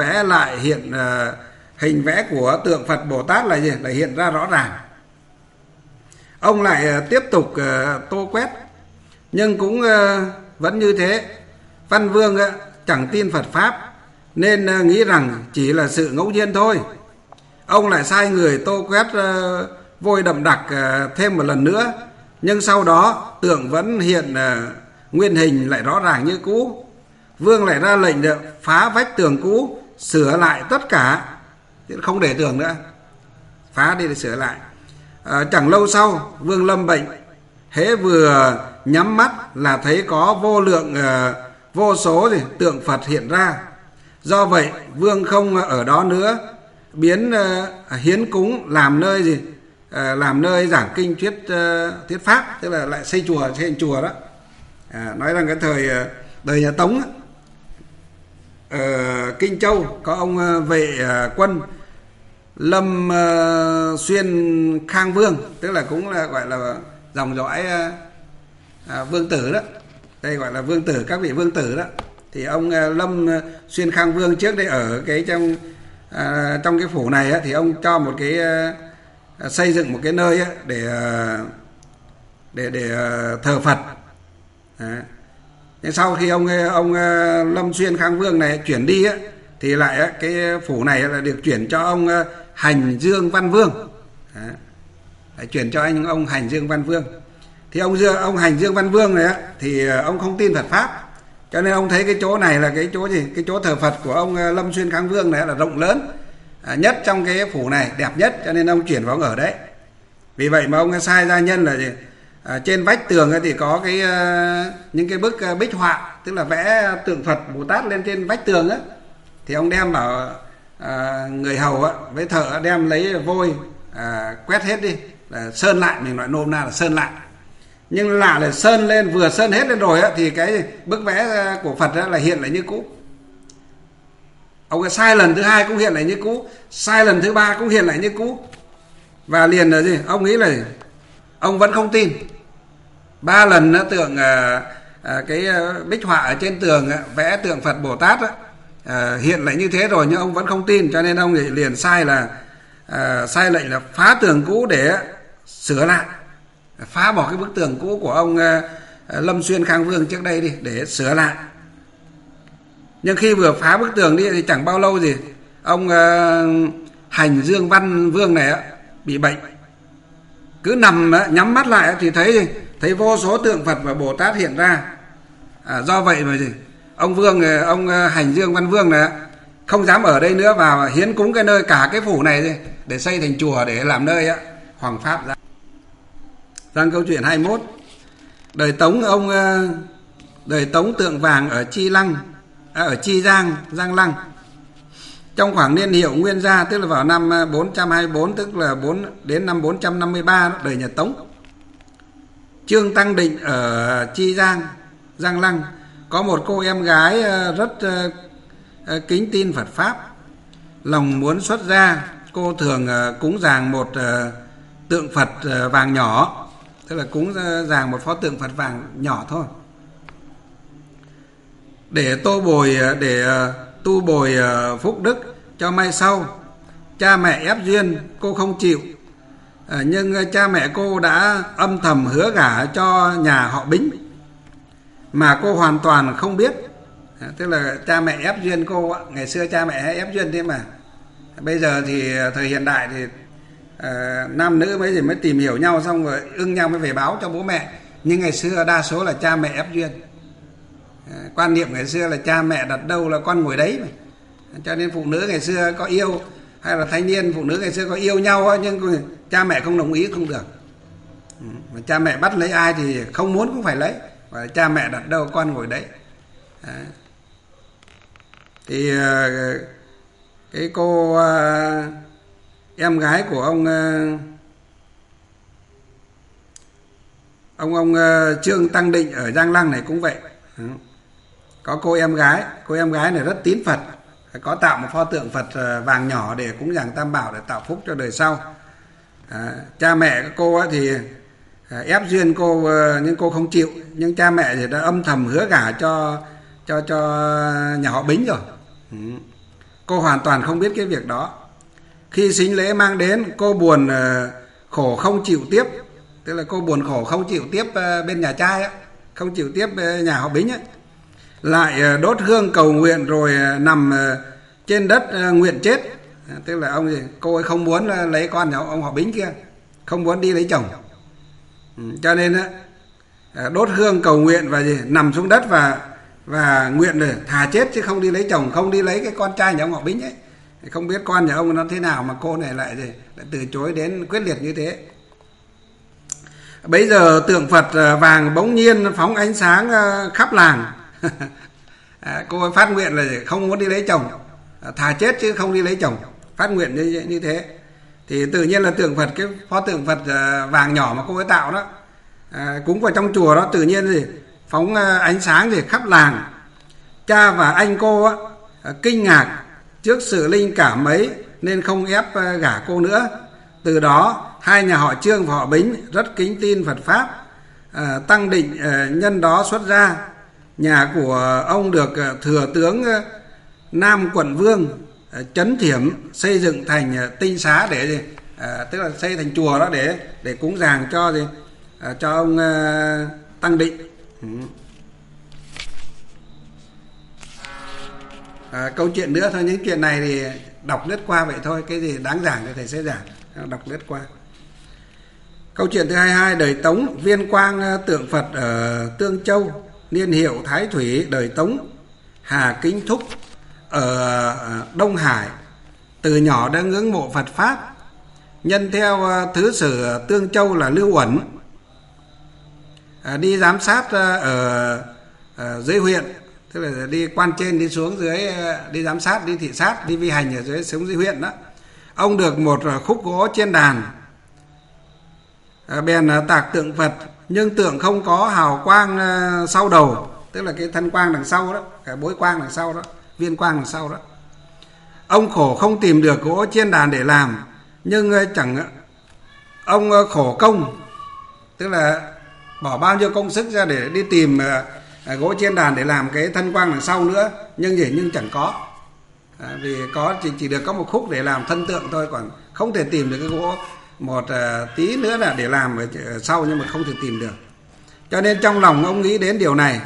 vẽ của tượng Phật Bồ Tát là hiện ra rõ ràng. Ông lại tiếp tục tô quét, nhưng cũng vẫn như thế. Văn Vương chẳng tin Phật pháp nên nghĩ rằng chỉ là sự ngẫu nhiên thôi. Ông lại sai người tô quét vôi đậm đặc thêm một lần nữa, Nhưng sau đó tượng vẫn hiện nguyên hình lại rõ ràng như cũ. Vương lại ra lệnh được phá vách tường cũ, sửa lại tất cả, không để tường nữa, phá đi để sửa lại. Chẳng lâu sau vương lâm bệnh, hễ vừa nhắm mắt là thấy có vô lượng vô số tượng Phật hiện ra. Do vậy vương không ở đó nữa, biến hiến cúng làm nơi làm nơi giảng kinh thuyết pháp, tức là lại xây thành chùa đó. Nói rằng cái thời đời nhà Tống ở Kinh Châu có ông vệ quân Lâm Xuyên Khang Vương, tức là cũng là gọi là dòng dõi vương tử đó, đây gọi là vương tử, các vị vương tử đó. Thì ông Lâm Xuyên Khang Vương trước đây ở cái trong cái phủ này thì ông cho một cái xây dựng một cái nơi để thờ Phật. Nhưng sau khi ông Lâm Xuyên Khang Vương này chuyển đi thì lại cái phủ này là được chuyển cho ông Hành Dương Văn Vương. Lại chuyển cho ông Hành Dương Văn Vương. Thì ông Hành Dương Văn Vương này thì ông không tin Phật pháp, cho nên ông thấy cái chỗ này là cái chỗ gì, cái chỗ thờ Phật của ông Lâm Xuyên Khang Vương này là rộng lớn nhất trong cái phủ này, đẹp nhất, cho nên ông chuyển vào ông ở đấy. Vì vậy mà ông sai gia nhân là trên vách tường thì có những cái bức bích họa, tức là vẽ tượng Phật Bồ Tát lên trên vách tường á. Thì ông đem bảo người hầu với thợ đem lấy vôi quét hết đi, là sơn lại, mình nói nôm na là sơn lại. Nhưng lạ là sơn lên, vừa sơn hết lên rồi thì cái bức vẽ của Phật là hiện lại như cũ. Ông sai lần thứ hai cũng hiện lại như cũ, sai lần thứ ba cũng hiện lại như cũ. Và liền là gì, ông nghĩ là ông vẫn không tin. 3 lần tượng cái bích họa ở trên tường vẽ tượng Phật Bồ Tát hiện lại như thế rồi, nhưng ông vẫn không tin, cho nên ông liền sai lệnh là phá tường cũ để sửa lại, phá bỏ cái bức tường cũ của ông Lâm Xuyên Khang Vương trước đây đi để sửa lại. Nhưng khi vừa phá bức tường đi thì chẳng bao lâu gì ông Hành Dương Văn Vương này bị bệnh, cứ nằm nhắm mắt lại thì thấy vô số tượng Phật và Bồ Tát hiện ra. Do vậy mà ông Hành Dương Văn Vương này không dám ở đây nữa, và hiến cúng cái nơi cả cái phủ này để xây thành chùa để làm nơi hoàng pháp ra. Sang câu chuyện 21. Đời Tống tượng vàng ở Chi Giang, Giang Lăng. Trong khoảng niên hiệu Nguyên Gia, tức là vào năm 424, tức là đến năm 453 đời nhà Tống. Trương Tăng Định ở Chi Giang, Giang Lăng có một cô em gái rất kính tin Phật pháp. Lòng muốn xuất gia, cô thường cúng dường một tượng Phật vàng nhỏ, tức là cúng dường một pho tượng Phật vàng nhỏ thôi, để tu bồi phúc đức cho mai sau. Cha mẹ ép duyên, cô không chịu, nhưng cha mẹ cô đã âm thầm hứa gả cho nhà họ Bính mà cô hoàn toàn không biết. Tức là cha mẹ ép duyên cô, ngày xưa cha mẹ hay ép duyên thế mà. Bây giờ thì thời hiện đại thì nam nữ mới tìm hiểu nhau, xong rồi ưng nhau mới về báo cho bố mẹ. Nhưng ngày xưa đa số là cha mẹ ép duyên. Quan niệm ngày xưa là cha mẹ đặt đâu là con ngồi đấy mà. Cho nên phụ nữ ngày xưa có yêu, hay là thanh niên phụ nữ ngày xưa có yêu nhau, nhưng cha mẹ không đồng ý không được. Mà cha mẹ bắt lấy ai thì không muốn cũng phải lấy, và cha mẹ đặt đâu con ngồi đấy. Thì cái cô em gái của ông Trương Tăng Định ở Giang Lăng này cũng vậy. Có cô em gái này rất tín Phật, có tạo một pho tượng Phật vàng nhỏ để cúng dường Tam Bảo để tạo phúc cho đời sau. Cha mẹ các cô thì ép duyên cô, nhưng cô không chịu. Nhưng cha mẹ thì đã âm thầm hứa gả cho nhà họ Bính rồi. Cô hoàn toàn không biết cái việc đó. Khi sính lễ mang đến, cô buồn khổ không chịu tiếp. Tức là cô buồn khổ không chịu tiếp bên nhà trai không chịu tiếp nhà họ Bính lại đốt hương cầu nguyện rồi nằm trên đất nguyện chết. Tức là cô ấy không muốn lấy con nhà ông họ Bính kia, không muốn đi lấy chồng. Cho nên đốt hương cầu nguyện và nằm xuống đất và nguyện là thà chết chứ không đi lấy chồng, không đi lấy cái con trai nhà ông họ Bính ấy. Không biết con nhà ông nó thế nào mà cô này lại từ chối đến quyết liệt như thế. Bây giờ tượng Phật vàng bỗng nhiên phóng ánh sáng khắp làng. Cô ấy phát nguyện là không muốn đi lấy chồng, thà chết chứ không đi lấy chồng, phát nguyện như thế. Thì tự nhiên là tượng Phật, cái pho tượng Phật vàng nhỏ mà cô ấy tạo đó, cúng vào trong chùa đó, tự nhiên phóng ánh sáng khắp làng. Cha và anh cô kinh ngạc trước sự linh cảm ấy nên không ép gả cô nữa. Từ đó hai nhà họ Trương và họ Bính rất kính tin Phật pháp. Tăng Định nhân đó xuất ra. Nhà của ông được thừa tướng Nam Quận Vương Trấn Thiểm xây dựng thành tinh xá để tức là xây thành chùa đó để cúng dường cho ông Tăng Định. Câu chuyện nữa thôi, những chuyện này thì đọc lướt qua vậy thôi, cái gì đáng giảng thì thầy sẽ giảng, đọc lướt qua. Câu chuyện thứ 22, đời Tống, Viên Quang tượng Phật ở Tương Châu, niên hiệu Thái Thủy, đời Tống, Hà Kính Thúc ở Đông Hải. Từ nhỏ đã ngưỡng mộ Phật pháp, nhân theo thứ sử Tương Châu là Lưu Uẩn, đi giám sát ở dưới huyện, tức là đi quan trên đi xuống dưới, đi giám sát, đi thị sát, đi vi hành ở dưới xuống dưới huyện đó. Ông được một khúc gỗ trên đàn, bèn tạc tượng Phật, nhưng tượng không có hào quang sau đầu, tức là cái thân quang đằng sau đó, cái bối quang đằng sau đó, viên quang đằng sau đó. Ông khổ không tìm được gỗ trên đàn để làm, nhưng ông khổ công, tức là bỏ bao nhiêu công sức ra để đi tìm gỗ trên đàn để làm cái thân quang đằng sau nữa, nhưng chẳng có. Vì chỉ được có một khúc để làm thân tượng thôi, còn không thể tìm được cái gỗ một tí nữa là để làm ở sau, nhưng mà không thể tìm được. Cho nên trong lòng ông nghĩ đến điều này.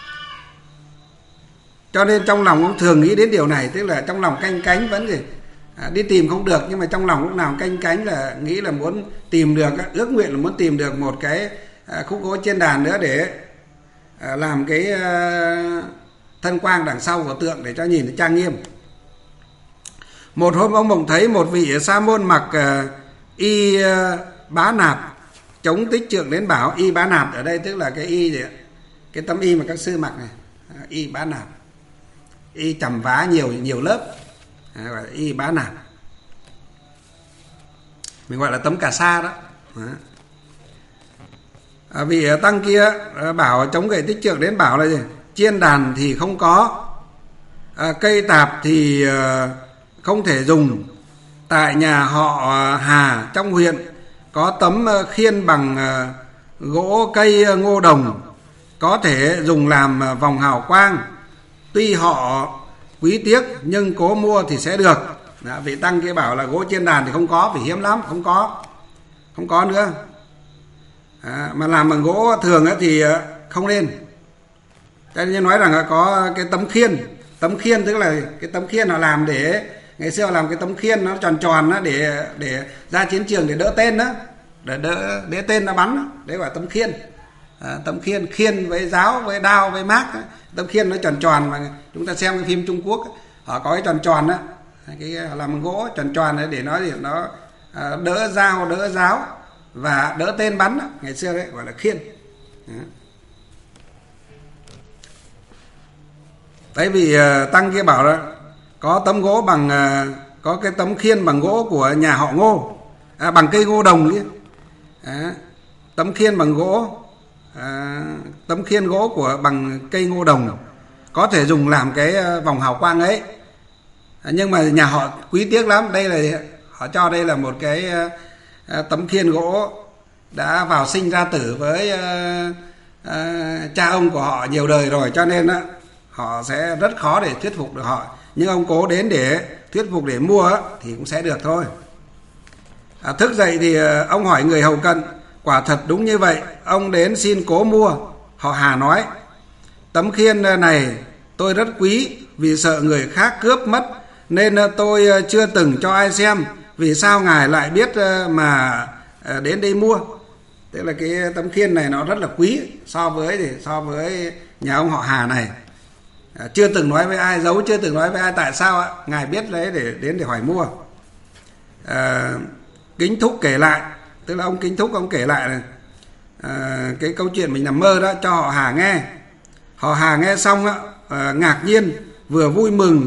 Cho nên trong lòng ông thường nghĩ đến điều này, tức là trong lòng canh cánh vẫn đi tìm không được, nhưng mà trong lòng lúc nào canh cánh là nghĩ là muốn tìm được, ước nguyện là muốn tìm được một cái khúc gỗ trên đàn nữa để làm cái thân quang đằng sau của tượng để cho nhìn nó trang nghiêm. Một hôm ông bỗng thấy một vị sa môn mặc y bá nạp chống tích trượng đến bảo. Y bá nạp ở đây tức là cái y gì ạ? Cái tấm y mà các sư mặc này, y bá nạp, y chầm vá nhiều lớp, gọi là y bá nạp, mình gọi là tấm cà sa đó. Vị tăng kia bảo chống gậy tích trượng đến bảo là gì? Chiên đàn thì không có, cây tạp thì không thể dùng. Tại nhà họ Hà trong huyện có tấm khiên bằng gỗ cây ngô đồng, có thể dùng làm vòng hào quang. Tuy họ quý tiếc nhưng cố mua thì sẽ được. Đó, vị tăng kia bảo là gỗ trên đàn thì không có, vì hiếm lắm, không có nữa. Mà làm bằng gỗ thường thì không nên. Cho nên nói rằng có cái tấm khiên tức là cái tấm khiên họ làm để ngày xưa họ làm cái tấm khiên nó tròn tròn đó để ra chiến trường để đỡ tên đó, để tên nó bắn đó. Đấy gọi là tấm khiên. Tấm khiên với giáo với đao với mác đó. Tấm khiên nó tròn tròn mà chúng ta xem cái phim Trung Quốc họ có cái tròn tròn đó, cái làm bằng gỗ tròn tròn đấy để nó đỡ dao đỡ giáo và đỡ tên bắn đó. Ngày xưa đấy gọi là khiên. Đấy vì tăng kia bảo đó có tấm gỗ bằng có cái tấm khiên bằng gỗ của nhà họ Ngô, bằng cây ngô đồng ấy. Tấm khiên bằng gỗ, tấm khiên gỗ bằng cây ngô đồng, có thể dùng làm cái vòng hào quang ấy. Nhưng mà nhà họ quý tiếc lắm, đây là họ cho đây là một cái tấm khiên gỗ đã vào sinh ra tử với cha ông của họ nhiều đời rồi, cho nên họ sẽ rất khó để thuyết phục được họ. Nhưng ông cố đến để thuyết phục để mua thì cũng sẽ được thôi. Thức dậy thì ông hỏi người hầu cận, quả thật đúng như vậy. Ông đến xin cố mua. Họ Hà nói, tấm khiên này tôi rất quý, vì sợ người khác cướp mất nên tôi chưa từng cho ai xem. Vì sao ngài lại biết mà đến đây mua? Tức là cái tấm khiên này nó rất là quý so với nhà ông họ Hà này. Chưa từng nói với ai, giấu chưa từng nói với ai. Tại sao ạ? Ngài biết đấy để hỏi mua. Kính Thúc kể lại, tức là ông Kính Thúc ông kể lại này, cái câu chuyện mình nằm mơ đó cho họ Hà nghe. Họ Hà nghe xong á, ngạc nhiên, vừa vui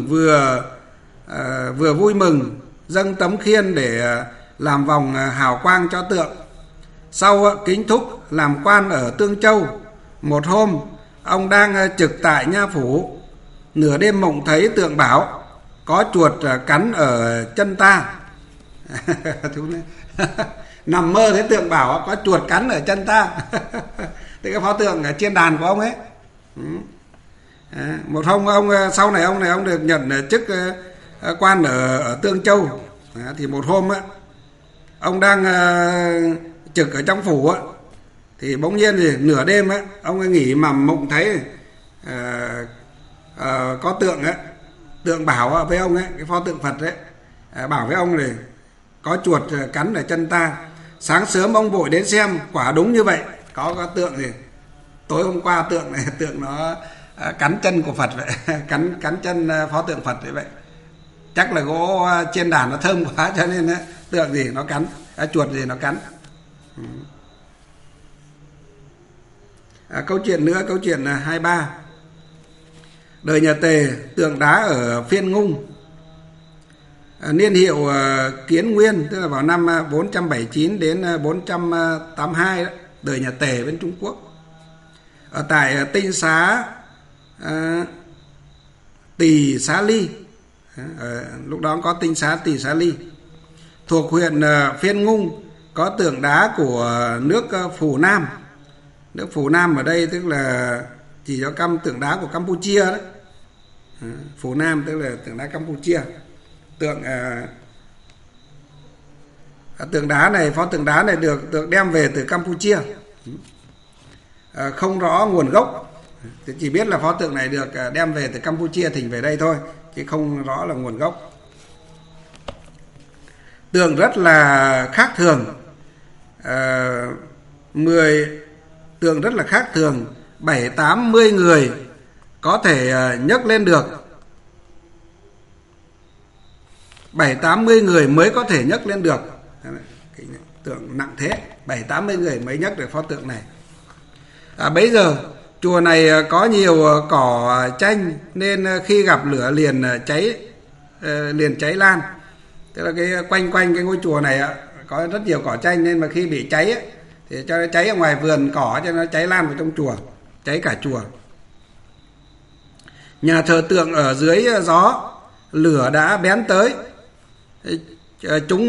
mừng dâng tấm khiên để làm vòng hào quang cho tượng. Sau Kính Thúc làm quan ở Tương Châu. Một hôm ông đang trực tại nha phủ, nửa đêm mộng thấy tượng bảo có chuột cắn ở chân ta. Nằm mơ thấy tượng bảo có chuột cắn ở chân ta. Thì cái pho tượng ở trên đàn của ông ấy. Một hôm sau này ông được nhận chức quan ở Tương Châu. Thì một hôm á, ông đang trực ở trong phủ á, thì bỗng nhiên thì nửa đêm á, ông nghỉ mầm mộng thấy có tượng á, tượng bảo với ông ấy, cái pho tượng Phật ấy, bảo với ông này có chuột cắn ở chân ta. Sáng sớm ông vội đến xem, quả đúng như vậy, có tượng gì. Tối hôm qua tượng nó cắn chân của Phật vậy, cắn chân pho tượng Phật vậy. Chắc là gỗ trên đàn nó thơm quá cho nên tượng gì nó cắn, chuột gì nó cắn. Câu chuyện nữa, câu chuyện 23. Đời nhà Tề, tượng đá ở Phiên Ngung, niên hiệu Kiến Nguyên, tức là vào năm 479 đến 482 đó, đời nhà Tề bên Trung Quốc. Ở tại tinh xá Tỳ Xá Ly, lúc đó có tinh xá Tỳ Xá Ly, thuộc huyện Phiên Ngung, có tượng đá của nước Phù Nam. Nước Phù Nam ở đây tức là chỉ cho tượng đá của Campuchia đó. Phù Nam tức là tượng đá Campuchia. Tượng đá này, pho tượng đá này được đem về từ Campuchia. Không rõ nguồn gốc, chỉ biết là pho tượng này được đem về từ Campuchia thỉnh về đây thôi, chứ không rõ là nguồn gốc. Tượng rất là khác thường, tượng rất là khác thường, 7-80 người có thể nhấc lên được. 7-80 người mới có thể nhấc lên được. Cái tượng nặng thế, 7-80 người mới nhấc được pho tượng này. Bấy giờ chùa này có nhiều cỏ chanh, nên khi gặp lửa liền cháy lan. Tức là cái quanh cái ngôi chùa này có rất nhiều cỏ chanh, nên mà khi bị cháy thì cho nó cháy ở ngoài vườn cỏ, cho nó cháy lan vào trong chùa, cháy cả chùa. Nhà thờ tượng ở dưới gió, lửa đã bén tới. Chúng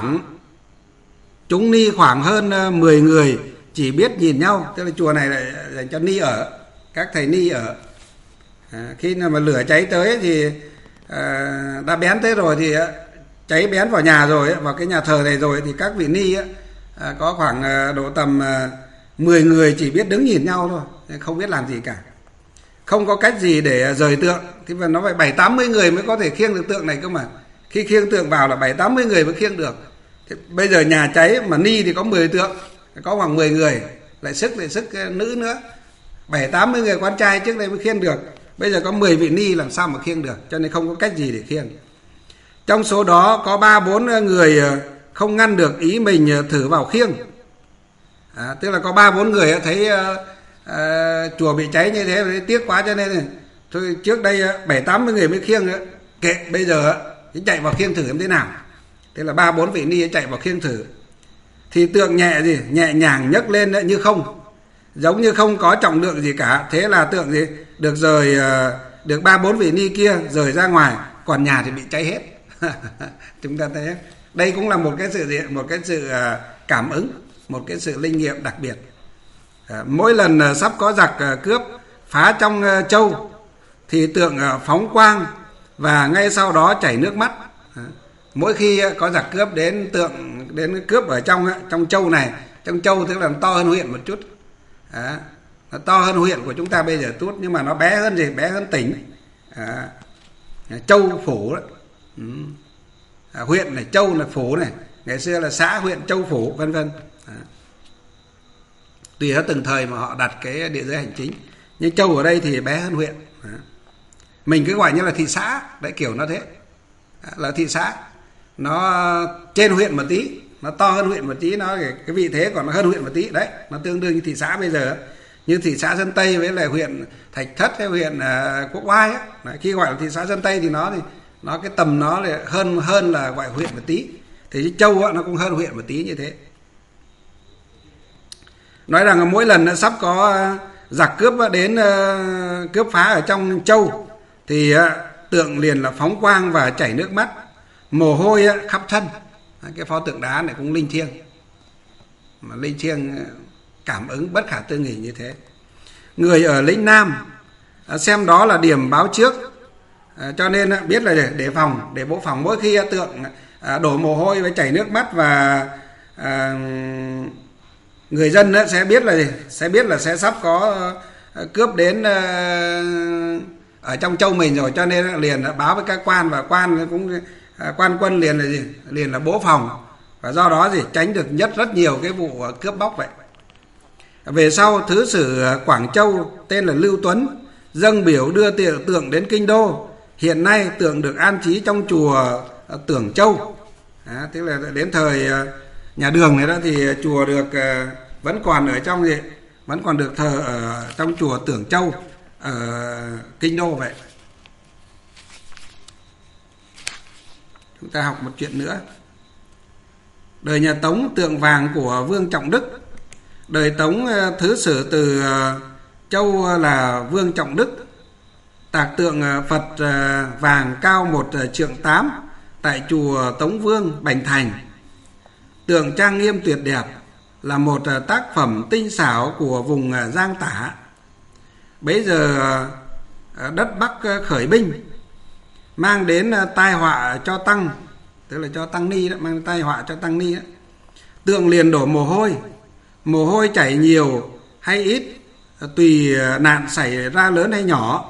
ni khoảng hơn 10 người chỉ biết nhìn nhau. Tức là chùa này lại dành cho ni ở, các thầy ni ở. Khi nào mà lửa cháy tới thì đã bén tới rồi, thì cháy bén vào nhà rồi, vào cái nhà thờ này rồi, thì các vị ni có khoảng độ tầm 10 người chỉ biết đứng nhìn nhau thôi, không biết làm gì cả, không có cách gì để rời tượng. Thì mà nó phải 7-80 người mới có thể khiêng được tượng này cơ mà. Khi khiêng tượng vào là 7-80 người mới khiêng được. Thì bây giờ nhà cháy mà ni thì có 10 tượng, có khoảng 10 người, lại sức nữ nữa, 7-80 người con trai trước đây mới khiêng được. Bây giờ có 10 vị ni làm sao mà khiêng được, cho nên không có cách gì để khiêng. Trong số đó có 3-4 người không ngăn được ý mình thử vào khiêng. Tức là có 3-4 người thấy chùa bị cháy như thế, thấy tiếc quá cho nên thôi, trước đây 7-80 người mới khiêng nữa, kệ, bây giờ chạy vào khiêng thử em thế nào. Thế là 3-4 vị ni chạy vào khiêng thử, thì tượng nhẹ nhàng nhấc lên như không, giống như không có trọng lượng gì cả. Thế là tượng được rời, được 3-4 vị ni kia rời ra ngoài, còn nhà thì bị cháy hết. Chúng ta thấy đây cũng là một cái sự cảm ứng, một cái sự linh nghiệm đặc biệt. Mỗi lần sắp có giặc cướp phá trong châu thì tượng phóng quang, và ngay sau đó chảy nước mắt. Mỗi khi có giặc cướp đến cướp ở trong châu này, trong châu tức là nó to hơn huyện một chút, nó to hơn huyện của chúng ta bây giờ chút, nhưng mà nó bé hơn gì, bé hơn tỉnh. Châu phủ đó. Huyện này, châu là phủ này, ngày xưa là xã, huyện, châu, phủ, vân vân. tùy theo từng thời mà họ đặt cái địa giới hành chính. Nhưng châu ở đây thì bé hơn huyện. Mình cứ gọi như là thị xã, đấy, kiểu nó thế. Là thị xã, nó trên huyện một tí, nó to hơn huyện một tí, nó cái vị thế còn nó hơn huyện một tí, đấy, nó tương đương như thị xã bây giờ. Như thị xã Sơn Tây với lại huyện Thạch Thất hay huyện Quốc Oai ấy. Đấy, khi gọi là thị xã Sơn Tây thì nó cái tầm nó là hơn là gọi huyện một tí. Thì châu ấy, nó cũng hơn huyện một tí như thế. Nói rằng mỗi lần sắp có giặc cướp đến cướp phá ở trong châu thì tượng liền là phóng quang và chảy nước mắt, mồ hôi khắp thân. Cái pho tượng đá này cũng linh thiêng, mà linh thiêng cảm ứng bất khả tư nghị như thế. Người ở lĩnh Nam xem đó là điểm báo trước, cho nên biết là để phòng, để bố phòng mỗi khi tượng đổ mồ hôi và chảy nước mắt, và người dân sẽ biết là sẽ sắp có cướp đến ở trong châu mình rồi, cho nên liền báo với các quan, và quan cũng quan quân liền là liền là bố phòng, và do đó tránh được rất nhiều cái vụ cướp bóc vậy. Về sau thứ sử Quảng Châu tên là Lưu Tuấn dâng biểu đưa tượng đến kinh đô. Hiện nay tượng được an trí trong chùa Tưởng Châu. Tức là đến thời nhà Đường này đó thì chùa được vẫn còn ở trong vẫn còn được thờ ở trong chùa Tưởng Châu ở kinh đô vậy. Chúng ta học một chuyện nữa. Đời nhà Tống tượng vàng của Vương Trọng Đức. Đời Tống thứ sử từ Châu là Vương Trọng Đức tạc tượng Phật vàng cao 1,8 trượng tại chùa Tống Vương Bành Thành. Tượng trang nghiêm tuyệt đẹp, là một tác phẩm tinh xảo của vùng Giang Tả. Bấy giờ đất Bắc khởi binh, mang đến tai họa cho tăng, tức là cho tăng ni đó, mang tai họa cho tăng ni đó. Tượng liền đổ mồ hôi chảy nhiều hay ít tùy nạn xảy ra lớn hay nhỏ,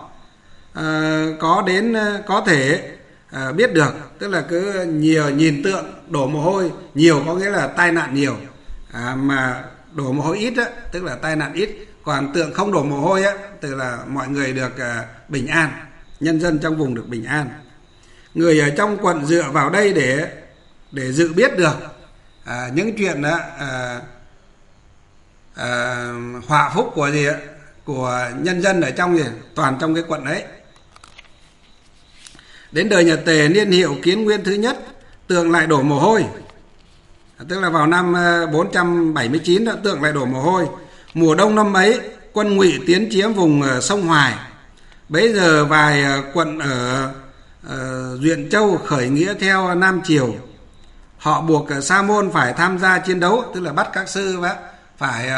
có thể biết được. Tức là cứ nhiều nhìn tượng đổ mồ hôi nhiều có nghĩa là tai nạn nhiều, mà đổ mồ hôi ít á, tức là tai nạn ít. Còn tượng không đổ mồ hôi á, tức là mọi người được bình an, nhân dân trong vùng được bình an. Người ở trong quận dựa vào đây để dự biết được những chuyện họa phúc của nhân dân ở trong toàn trong cái quận ấy. Đến đời nhà Tề niên hiệu Kiến Nguyên thứ nhất, tượng lại đổ mồ hôi. Tức là vào năm 479 đó, tượng lại đổ mồ hôi. Mùa đông năm ấy, quân Ngụy tiến chiếm vùng sông Hoài. Bấy giờ vài quận ở Duyện Châu khởi nghĩa theo Nam Triều. Họ buộc Sa môn phải tham gia chiến đấu, tức là bắt các sư phải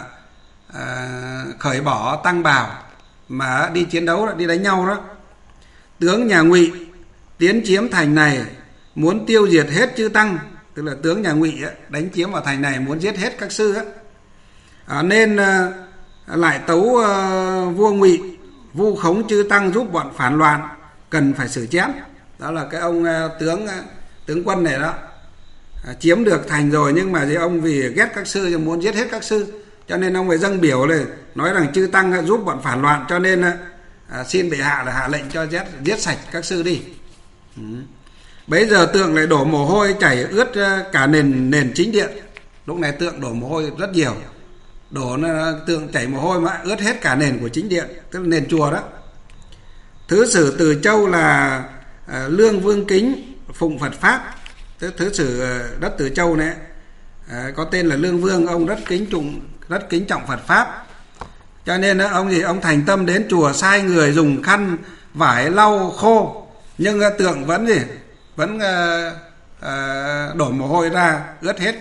khởi bỏ tăng bào mà đi chiến đấu, đi đánh nhau đó. Tướng nhà Ngụy tiến chiếm thành này, muốn tiêu diệt hết chư tăng, tức là tướng nhà Ngụy đánh chiếm vào thành này muốn giết hết các sư nên lại tấu vua Ngụy vu khống chư tăng giúp bọn phản loạn, cần phải xử chém. Đó là cái ông tướng quân này đó, chiếm được thành rồi nhưng mà ông vì ghét các sư muốn giết hết các sư, cho nên ông phải dâng biểu này nói rằng chư tăng giúp bọn phản loạn, cho nên xin bệ hạ là hạ lệnh cho giết sạch các sư đi. Bấy giờ tượng lại đổ mồ hôi chảy ướt cả nền chính điện. Lúc này tượng đổ mồ hôi rất nhiều, tượng chảy mồ hôi mà ướt hết cả nền của chính điện, tức là nền chùa đó. Thứ sử từ Châu là Lương Vương Kính phụng Phật pháp. Thứ sử đất Từ Châu này có tên là Lương Vương, ông rất kính trọng Phật pháp, cho nên ông thành tâm đến chùa sai người dùng khăn vải lau khô, nhưng tượng vẫn đổ mồ hôi ra ướt hết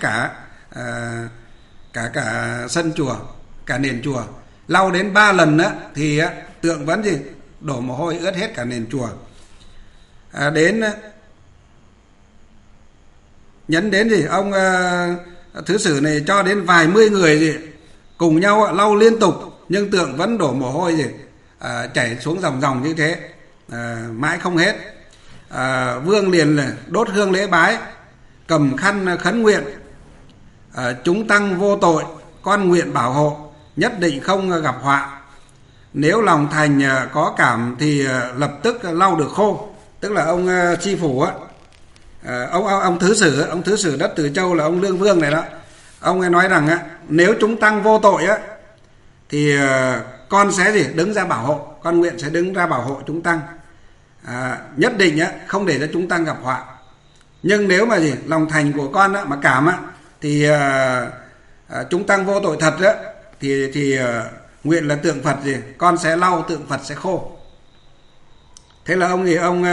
cả sân chùa, cả nền chùa. Lau đến 3 lần thì tượng vẫn đổ mồ hôi ướt hết cả nền chùa. Nhấn đến ông thứ sử này cho đến vài mươi người cùng nhau lau liên tục, nhưng tượng vẫn đổ mồ hôi chảy xuống dòng như thế, mãi không hết. Vương liền đốt hương lễ bái, cầm khăn khấn nguyện chúng tăng vô tội con nguyện bảo hộ, nhất định không gặp họa. Nếu lòng thành có cảm thì lập tức lau được khô. Tức là ông tri phủ á, ông thứ sử đất Từ Châu là ông Lương Vương này đó, ông ấy nói rằng á, nếu chúng tăng vô tội á thì con sẽ đứng ra bảo hộ, con nguyện sẽ đứng ra bảo hộ chúng tăng, nhất định á không để cho chúng tăng gặp họa. Nhưng nếu mà lòng thành của con á mà cảm á thì chúng tăng vô tội thật á thì nguyện là tượng Phật con sẽ lau tượng Phật sẽ khô. Thế là ông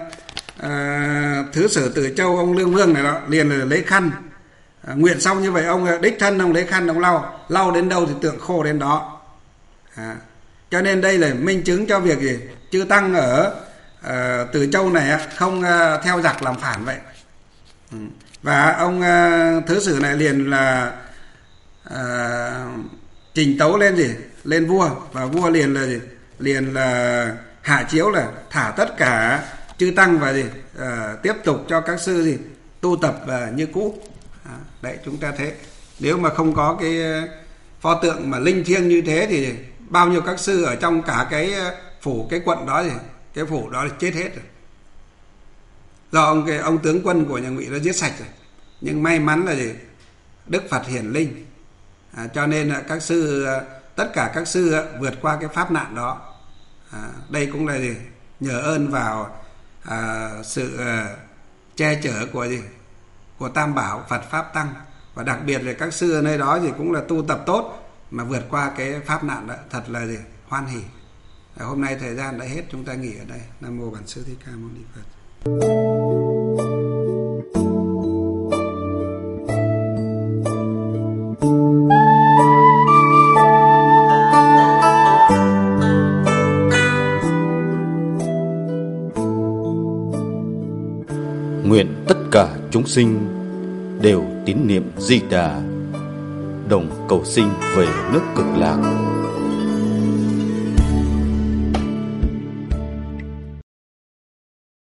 thứ sử Từ Châu, ông Lương Vương này đó liền là lấy khăn, nguyện xong như vậy ông đích thân ông lấy khăn ông lau đến đâu thì tượng khô đến đó. Cho nên đây là minh chứng cho việc chư tăng ở Từ Châu này không theo giặc làm phản vậy. Và ông thứ sử này liền là trình tấu lên vua, và vua liền là hạ chiếu là thả tất cả chư tăng và tiếp tục cho các sư tu tập như cũ. Đấy, chúng ta thấy nếu mà không có cái pho tượng mà linh thiêng như thế thì bao nhiêu các sư ở trong cả cái phủ, cái quận đó cái phủ đó là chết hết rồi, do ông tướng quân của nhà Ngụy nó giết sạch rồi. Nhưng may mắn là Đức Phật hiển linh, cho nên các sư, tất cả các sư vượt qua cái pháp nạn đó. Đây cũng là nhờ ơn vào sự che chở của Tam Bảo Phật Pháp Tăng, và đặc biệt là các sư ở nơi đó cũng là tu tập tốt mà vượt qua cái pháp nạn đó, thật là hoan hỉ. Hôm nay thời gian đã hết, chúng ta nghỉ ở đây. Nam mô Bản Sư Thích Ca Mâu Ni Phật. Nguyện tất cả chúng sinh đều tín niệm Di Đà, đồng cầu sinh về nước Cực Lạc.